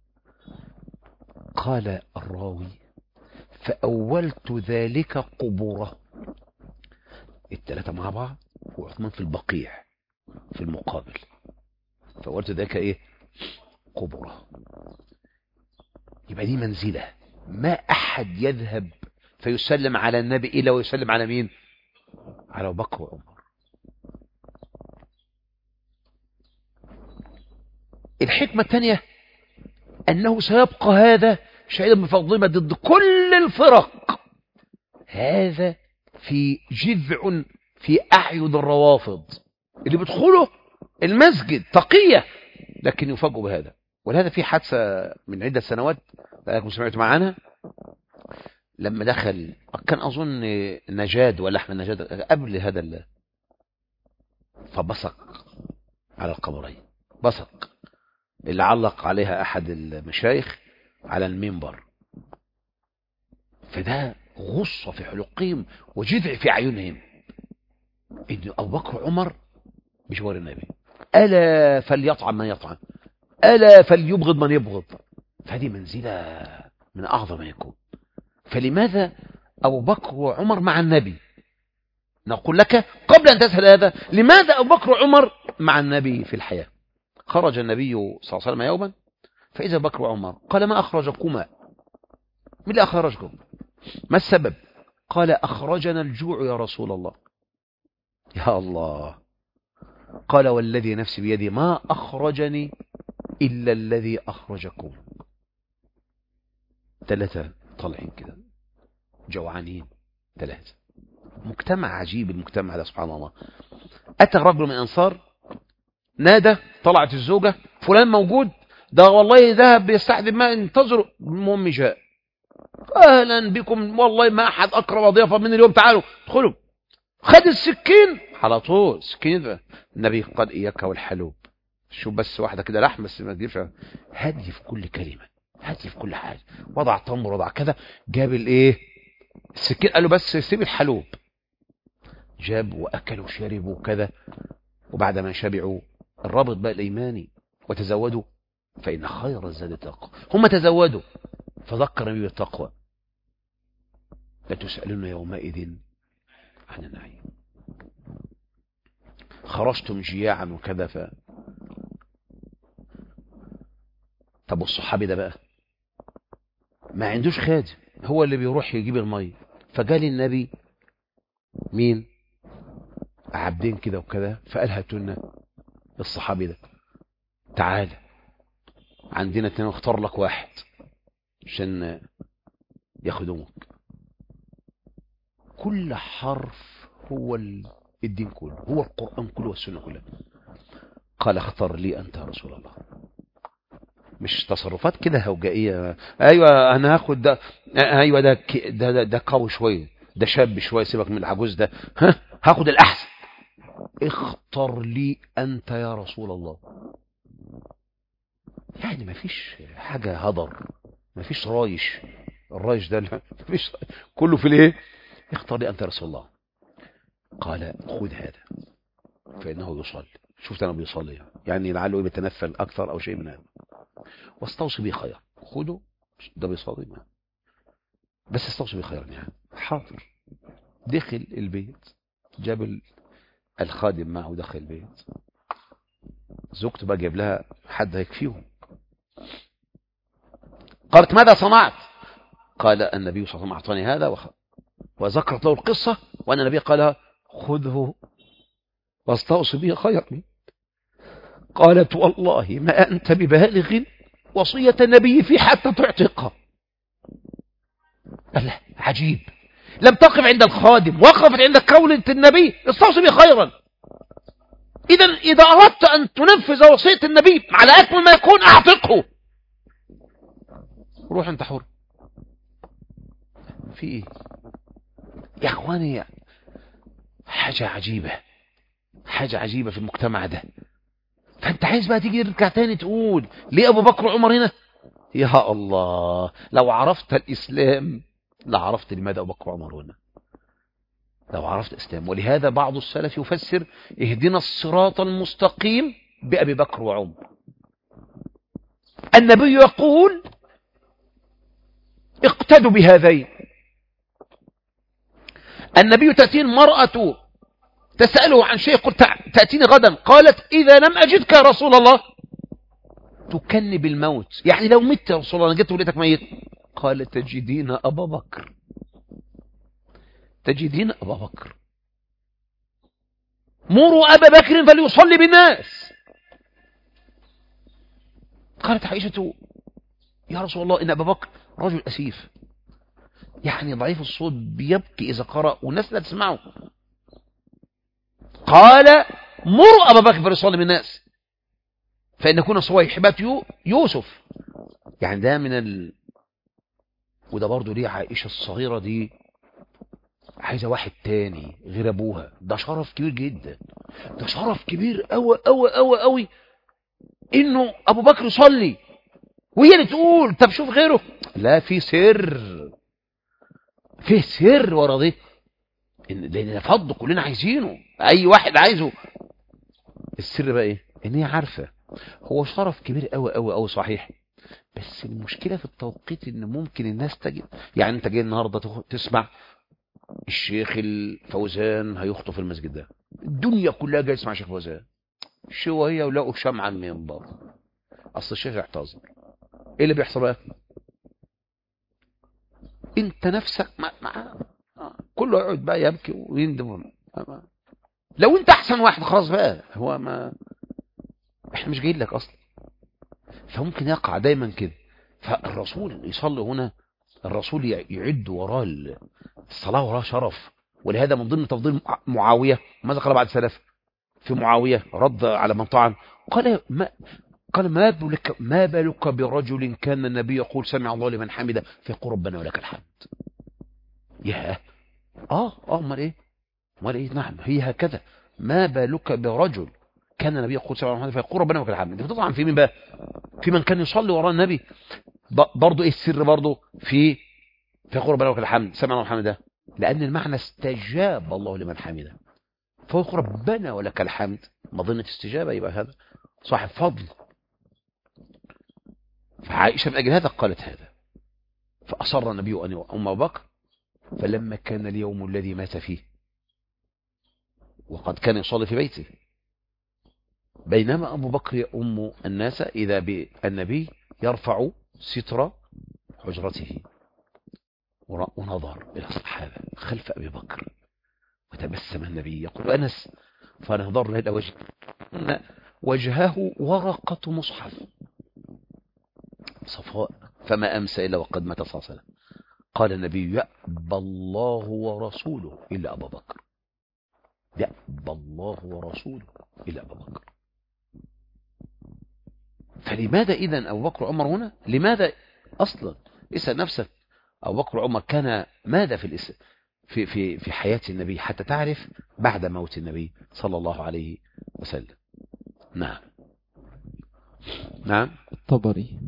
قال الراوي فأولت ذلك قبورة، الثلاثة مع بعض وعثمان في البقيع في المقابل، فأولت ذلك ايه؟ قبورة. يبقى دي منزلة ما أحد يذهب فيسلم على النبي إلا ويسلم على مين؟ على أبو بكر وعمر. الحكمة الثانية أنه سيبقى هذا شهيدا بفضلهما ضد كل الفرق. هذا في جذع في أعين الروافض اللي بيدخلوا المسجد تقية لكن يفاجئوا بهذا. ولهذا في حادثة من عدة سنوات لكم سمعتوا معانا، لما دخل كان أظن نجاد ولا أحمد نجاد قبل هذا الله، فبصق على القبرين، بصق اللي علق عليها أحد المشايخ على المنبر، فده غصة في حلقهم وجذع في أعينهم إن أبو بكر وعمر بجوار النبي، ألا فليطعم من يطعم، ألا فليبغض من يبغض. فهذه منزلة من أعظم ما يكون. فلماذا أبو بكر وعمر مع النبي؟ نقول لك قبل أن تسأل هذا، لماذا أبو بكر وعمر مع النبي في الحياة؟ خرج النبي صلى الله عليه وسلم يوما فإذا بكر وعمر، قال ما أخرجكما؟ من اللي أخرجكم؟ ما السبب؟ قال أخرجنا الجوع يا رسول الله. يا الله. قال والذي نفسي بيدي ما أخرجني إلا الذي أخرجكم. ثلاثة طالعين كده جوعانين، ثلاثة. مجتمع عجيب المجتمع ده سبحان الله. أتى رجل من الأنصار نادى، طلعت الزوجة فلان موجود، ده والله ذهب يستحذب ما انتظروا. المهم جاء، أهلا بكم والله ما أحد أقرب ضيافة من اليوم، تعالوا ادخلوا. خد السكين على طول، سكين ده النبي قال إياك والحلوب، شوف بس واحدة كده لحم بس ما تجيبش. هدي في كل كلمة، هدي في كل حاجة. وضع تمر وضع كذا، جاب الايه السكين، قال له بس سيب الحلوب. جاب وأكلوا وشربوا وكذا. وبعد ما شبعوا الرابط بقى الإيماني وتزودوا فإن خير الزاد التقوى. هم تزودوا فذكر النبي بالتقوى. لتسألن يومئذ عن النعيم. خرجتم جياعا وكذا. ف طب والصحابي ده بقى ما عندوش خادم، هو اللي بيروح يجيب المية. فجال النبي مين؟ عبدين كده وكذا، فقال هاتونا الصحابي ده، تعال عندنا اتنين اختار لك واحد عشان ياخدوك. كل حرف هو الدين كله، هو القرآن كله والسنة كلها. قال اختار لي أنت يا رسول الله. مش تصرفات كده هوجائية، ايوه انا هاخد ده، ايوه ده ده ده, ده قوي شويه، ده شاب شويه، سيبك من العجوز ده، ها هاخد الاحسن. اختار لي انت يا رسول الله. يعني ما فيش حاجه هدر، ما فيش رايش، الرايش ده ما فيش، كله في الايه؟ اختار لي انت يا رسول الله. قال خذ هذا فانه يصلي. شفت انا بيصلي يعني لعله بيتنفل اكثر او شيء من هذا. واستوصي بي خير، خده ده بيصلي معه بس استوصي بي خير. يعني حاضر. دخل البيت، جاب الخادم معه، دخل البيت. زوجته بقى جاب لها حد هيكفيهم. قالت ماذا صنعت؟ قال النبي صلى الله عليه وسلم اعطاني هذا وخ... وذكرت له القصه وان النبي قال خذه واستوصي به خير. قالت والله ما انت ببالغ وصية النبي في حتى تعتقها. الله عجيب، لم تقف عند الخادم، وقفت عند قولة النبي استوصي بي خيرا. إذا إذا أردت أن تنفذ وصية النبي على أكمل ما يكون أعتقه. روح أنت حر. في إيه يا أخواني؟ حاجة عجيبة، حاجة عجيبة في المجتمع ده. فأنت عايز بقى تيجي ترجع تاني تقول ليه أبو بكر وعمر هنا؟ يا الله، لو عرفت الإسلام لعرفت لماذا أبو بكر وعمر هنا. لو عرفت الإسلام. ولهذا بعض السلف يفسر اهدنا الصراط المستقيم بأبي بكر وعمر. النبي يقول اقتدوا بهذين. النبي تأتي المرأة تسأله عن شيء، قلت تأتيني غدا، قالت إذا لم أجدك يا رسول الله تكني بالموت، يعني لو مت يا رسول الله أنا جيت وليتك ميت. قال تجدين أبا بكر، تجدين أبا بكر، مروا أبا بكر فليصلي بالناس. قالت عائشة يا رسول الله إن أبا بكر رجل أسيف، يعني ضعيف الصوت، بيبكي إذا قرأ والناس لا تسمعه. قال مروا أبا بكر فليصلي بالناس فإن كنا صويحبات يوسف. يعني ده من ال... وده برضو ليه عائشة الصغيرة دي عايزة واحد تاني غير ابوها. ده شرف كبير جدا، ده شرف كبير قوي قوي قوي قوي انه ابو بكر يصلي وهي اللي تقول طب شوف غيره. لا، في سر، في سر ورا ده، لان ده فضل كلنا عايزينه، اي واحد عايزه. السر بقى ايه؟ ان هي عارفه هو شرف كبير قوي قوي قوي صحيح، بس المشكله في التوقيت ان ممكن الناس تجي. يعني انت جاي النهارده تسمع الشيخ الفوزان هيخطب في المسجد ده، الدنيا كلها جايه تسمع الشيخ فوزان، شويه ولقوا شمعه من المنبر، اصل الشيخ اعتذر. ايه اللي بيحصل بقى؟ انت نفسك مع مع كله يقعد بقى يبكي ويندم. لو انت احسن واحد خلاص بقى، هو ما احنا مش جايين لك اصلا. فممكن يقع دايما كده. فالرسول يصلي هنا، الرسول يعد وراء الصلاه وراء شرف. ولهذا من ضمن تفضيل معاويه ماذا قال بعد سلف في معاويه رد على من طعن؟ قال ما قال ما بالك ما بالك برجل كان النبي يقول سمع الله لمن حمده فيقول ربنا ولك الحمد. ياه، اه اه امال ايه؟ امال ايه؟ نعم، هي هكذا. ما بالك برجل كان النبي يقول سمع الله لمن حمده فيقول ربنا ولك الحمد. بتطعن في مين بقى؟ في من كان يصلي وراء النبي. برضه ايه السر برضه في فيقول ربنا ولك الحمد سمع الله لمن حمده؟ لان المعنى استجاب الله لمن حمده فيقول ربنا ولك الحمد، مظنه استجابه، يبقى هذا صاحب فضل. فعائشه من اجل هذا قالت هذا. فاصر النبي ان ام ابو بكر. فلما كان اليوم الذي مات فيه وقد كان يصلي في بيته، بينما ابو بكر يؤم الناس اذا بالنبي يرفع ستر حجرته ونظر الى الصحابه خلف ابي بكر، وتبسم النبي يقول انس فنظرنا الى وجهه وجهه ورقه مصحف صفاء فما امسى الا وقد مات صلى الله عليه وسلم. قال النبي يأبى الله ورسوله الا ابا بكر، يأبى الله ورسوله الا ابا بكر. فلماذا اذن ابو بكر وعمر هنا؟ لماذا اصلا؟ اسال نفسك، ابو بكر وعمر كان ماذا في الاسلام في في في حياه النبي حتى تعرف بعد موت النبي صلى الله عليه وسلم. نعم نعم. الطبري.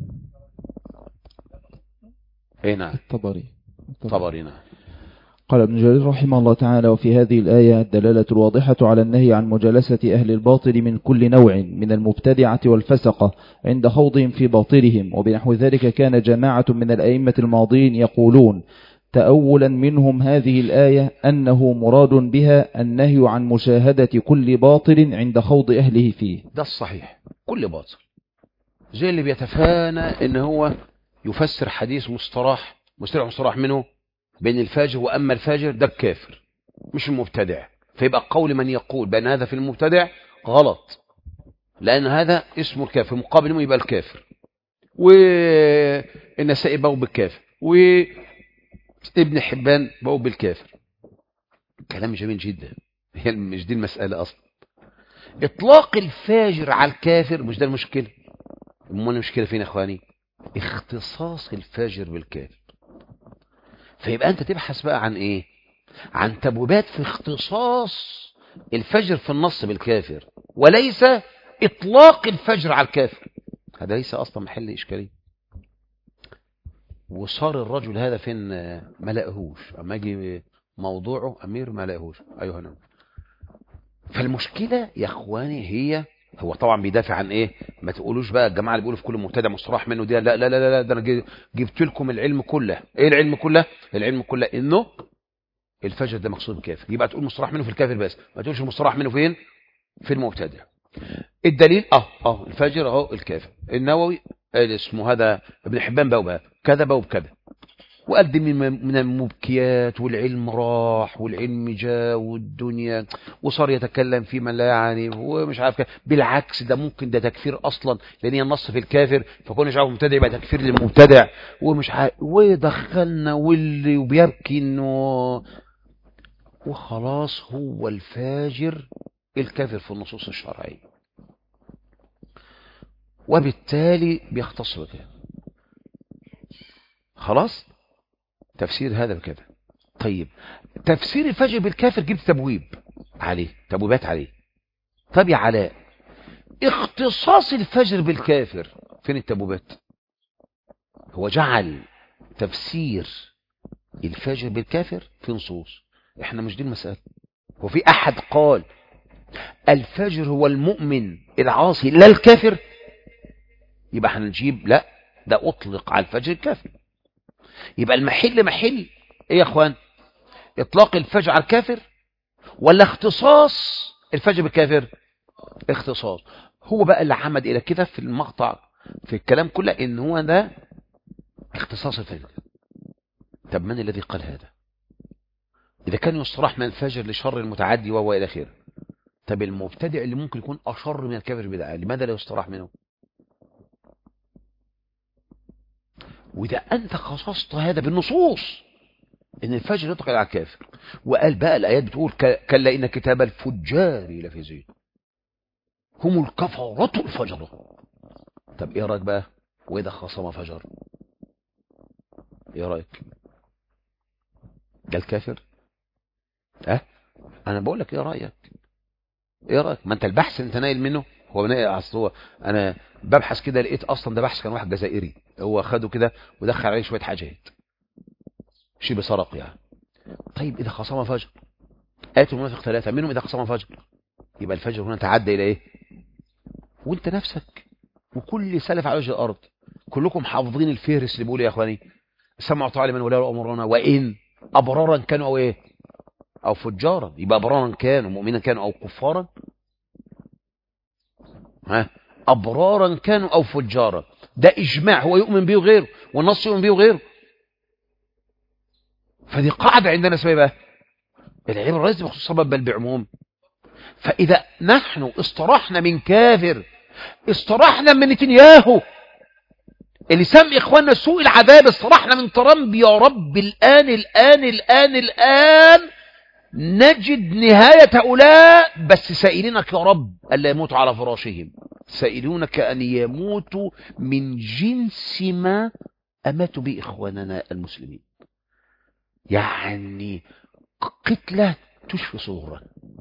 اي نعم الطبري. الطبري نعم. قال ابن جرير رحمه الله تعالى: وفي هذه الآية الدلالة الواضحة على النهي عن مجالسة أهل الباطل من كل نوع من المبتدعة والفسقة عند خوضهم في باطلهم. وبنحو ذلك كان جماعة من الأئمة الماضين يقولون تأولا منهم هذه الآية أنه مراد بها النهي عن مشاهدة كل باطل عند خوض أهله فيه. ده الصحيح، كل باطل، زي اللي بيتفانى ان هو يفسر حديث مصطلح مصطلح مصطلح منه بين الفاجر وأما الفاجر ده الكافر مش المبتدع. فيبقى قول من يقول بأن هذا في المبتدع غلط، لأن هذا اسمه الكافر، مقابل منه يبقى الكافر. والنسائي بقوا بالكافر، وابن حبان بقوا بالكافر. كلام جميل جدا، هي مش دي المسألة أصلا. إطلاق الفاجر على الكافر مش ده المشكلة. أمال المشكلة فين يا إخواني؟ اختصاص الفاجر بالكافر. فيبقى أنت تبحث بقى عن إيه؟ عن تبويبات في اختصاص الفجر في النص بالكافر، وليس إطلاق الفجر على الكافر. هذا ليس أصلا محل إشكالية. وصار الرجل هذا فين؟ ما لقهوش، أما يجي موضوعه أمير ما لقهوش. أيها نعم. فالمشكلة يا إخواني هي، هو طبعا بيدافع عن إيه؟ ما تقولوش بقى الجماعة اللي بيقولوا في كل مبتدع مصطلح منه دي، لا لا لا لا، ده أنا جبت لكم العلم كله. إيه العلم كله؟ العلم كله إنه الفجر ده مقصود بكافر، يبقى تقول مصطلح منه في الكافر بس، ما تقولش مصطلح منه فين؟ في المبتدع. الدليل اه اه الفجر اهو الكافر. النووي اسمه هذا ابن حبان بقى كذا بقى بكذا، وقدم من المبكيات، والعلم راح والعلم جاء والدنيا، وصار يتكلم فيما لا يعني ومش عارف كده. بالعكس ده ممكن ده تكفير اصلا، لان هي النص في الكافر، فكون مش عارف مبتدع يبقى تكفير للمبتدع ومش عارف، ودخلنا واللي وبيبكي انه وخلاص هو الفاجر الكافر في النصوص الشرعية، وبالتالي بيختص بكده. خلاص تفسير هذا بكده. طيب تفسير الفجر بالكافر جبت تبويب عليه، تبويبات عليه. طب يا علاء، اختصاص الفجر بالكافر فين التبويبات؟ هو جعل تفسير الفجر بالكافر في نصوص، احنا مش دي المسألة. هو في احد قال الفجر هو المؤمن العاصي لا الكافر؟ يبقى هنجيب لا، ده اطلق على الفجر الكافر. يبقى المحل محل ايه يا اخوان؟ اطلاق الفجر على الكافر ولا اختصاص الفجر بالكافر؟ اختصاص. هو بقى اللي عمد الى كده في المقطع في الكلام كله ان هو ده اختصاص الفجر. طب من الذي قال هذا؟ اذا كان يصرح من الفجر لشر المتعدي وهو الى اخره، طب المبتدع اللي ممكن يكون اشر من الكافر بدعه لماذا لا يصطلح منه؟ واذا انت خصصت هذا بالنصوص ان الفجر يطلق على الكافر، وقال بقى الايات بتقول كلا ان كتاب الفجار لفي زين هم الكفرة الفجر. طب ايه رايك بقى واذا خصم فجر؟ ايه رايك؟ ده الكافر؟ اه انا بقول لك ايه رايك؟ ايه رايك؟ ما انت البحث انت نايل منه. هو نايل اصل هو انا ببحث كده لقيت اصلا ده بحث كان واحد جزائري هو خده كده ودخل عليه شويه حاجات شبه سرق يعني. طيب اذا خصم فجر، آية المنافق ثلاثة منهم اذا خصم فجر، يبقى الفجر هنا تعدى الى ايه؟ وانت نفسك وكل سلف على وجه الارض كلكم حافظين الفهرس اللي بيقول يا اخواني سمعوا طاعة لمن ولا امرنا وان ابرارا كانوا او ايه او فجارا. يبقى ابرارا كانوا مؤمنا كانوا او كفارا، ها ابرارا كانوا او فجارا، ده اجماع هو يؤمن به وغيره والنص يؤمن به وغيره. فدي قاعده عندنا اسمها بقى العبره ليس بخصوص سبب بل بعموم. فاذا نحن استراحنا من كافر استراحنا من نتنياهو اللي سمى اخواننا سوء العذاب، استراحنا من ترامب يا رب الان الان الان الان نجد نهاية هؤلاء بس سائلينك يا رب ألا يموتوا على فراشهم، سائلونك أن يموتوا من جنس ما أماتوا به إخواننا المسلمين. يعني قتلة تشفي صدورا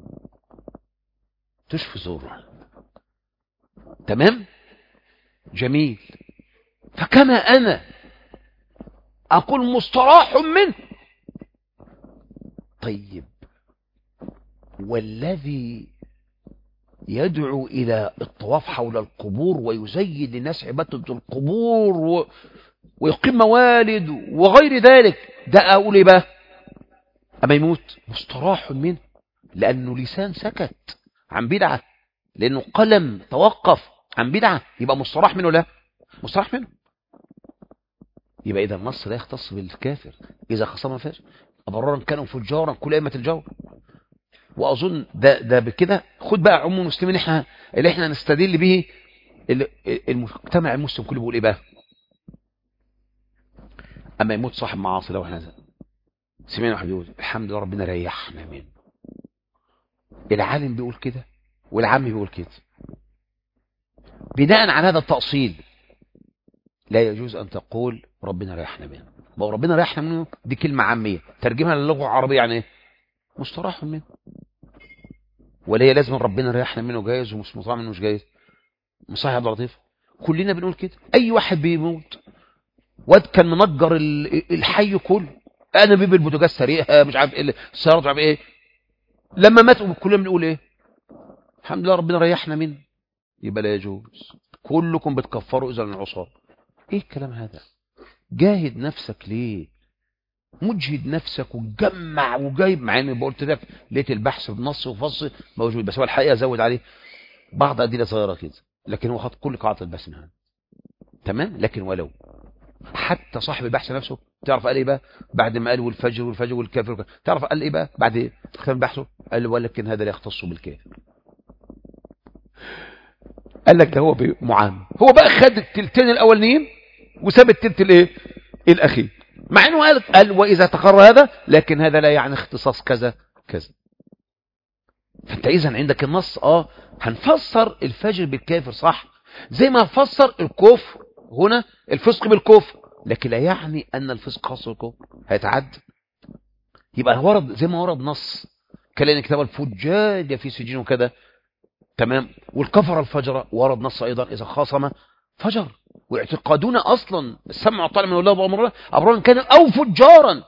تشفي صدورا. تمام جميل. فكما أنا أقول مستراح منه، طيب والذي يدعو إلى الطواف حول القبور ويزين للناس عبادة القبور و... ويقيم موالد وغير ذلك، ده أقول إيه بقى؟ أما يموت مستراح منه لأنه لسان سكت عن بدعة، لأنه قلم توقف عن بدعة، يبقى مستراح منه. لا مستراح منه. يبقى إذا النص لا يختص بالكافر إذا خصم فاجر أبرارا كانوا فجارا كل أئمة الجور. واظن ده ده بكده خد بقى عموم المسلمين احنا اللي احنا نستدل به المجتمع المسلم كله بيقول ايه بقى؟ اما يموت صاحب معاصي لو احنا سمعنا واحد بيقول الحمد لله ربنا ريحنا منه، العالم بيقول كده والعام بيقول كده، بناء على هذا التأصيل لا يجوز ان تقول ربنا ريحنا منه. ما ربنا ريحنا منه دي كلمة عامية ترجمها للغة العربية يعني ايه؟ مستراح منه. ولا هي لازم ربنا ريحنا منه جايز ومش مستراح منه مش جايز؟ مصحي عبد اللطيف كلنا بنقول كده. اي واحد بيموت واد كان منجر الحي كله، انا بيب البوتاجاز سريع مش عارف ايه السيارات مش عارف ايه، لما مات كلنا بنقول ايه؟ الحمد لله ربنا ريحنا منه. يبقى لا يجوز. كلكم بتكفروا اذا العصاه. ايه الكلام هذا؟ جاهد نفسك ليه؟ مجهد نفسك وجمع وجايب، مع اني قلت لك لقيت البحث بنص وفصل موجود، بس هو الحقيقه زود عليه بعض ادله صغيره كده، لكن هو خد كل قاعده البحث منها. تمام. لكن ولو حتى صاحب البحث نفسه تعرف قال ايه بقى بعد ما قال والفجر والفجر والكافر، تعرف قال ايه بقى بعد ختم بحثه؟ قال ولكن هذا لا يختص بالكافر. قال لك ده هو معام، هو بقى خد التلتين الاولانيين وساب التلت الايه الاخير، مع انه قال قال واذا تقرر هذا لكن هذا لا يعني اختصاص كذا كذا. فانت اذا عندك النص اه هنفسر الفجر بالكافر صح، زي ما نفسر الكفر هنا الفسق بالكفر، لكن لا يعني ان الفسق خاص بالكفر هيتعدى. يبقى ورد زي ما ورد نص كلام كتاب الفجاج في سجين وكذا، تمام. والكفر الفجر ورد نص أيضا إذا خاصم فجر. واعتقادون أصلا السمع والطاعة من الله وأمر أبرارا كان أو فجارا،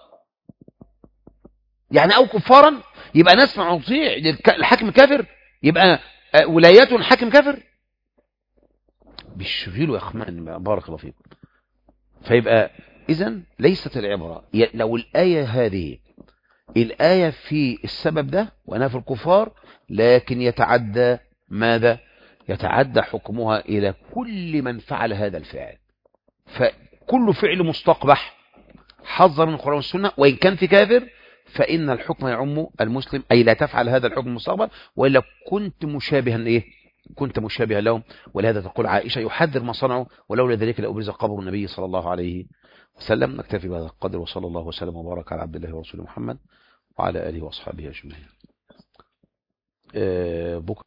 يعني أو كفارا، يبقى نسمع ونطيع الحاكم كافر، يبقى ولايته حاكم كافر. بالشغيل يا أخوان بارك الله فيكم. فيبقى إذن ليست العبرة لو الآية هذه الآية في السبب ده وأنا في الكفار، لكن يتعدى ماذا؟ يتعدى حكمها إلى كل من فعل هذا الفعل. فكل فعل مستقبح حذر من القرآن والسنة، وإن كان في كافر فإن الحكم يعم المسلم، أي لا تفعل هذا الحكم المستقبل وإلا كنت مشابها إيه؟ كنت مشابها لهم. ولهذا تقول عائشة يحذر ما صنعوا ولولا ذلك لأبرز قبر النبي صلى الله عليه وسلم. نكتفي بهذا القدر، وصلى الله وسلم وبارك على عبد الله ورسوله محمد وعلى آله وأصحابه أجمعين.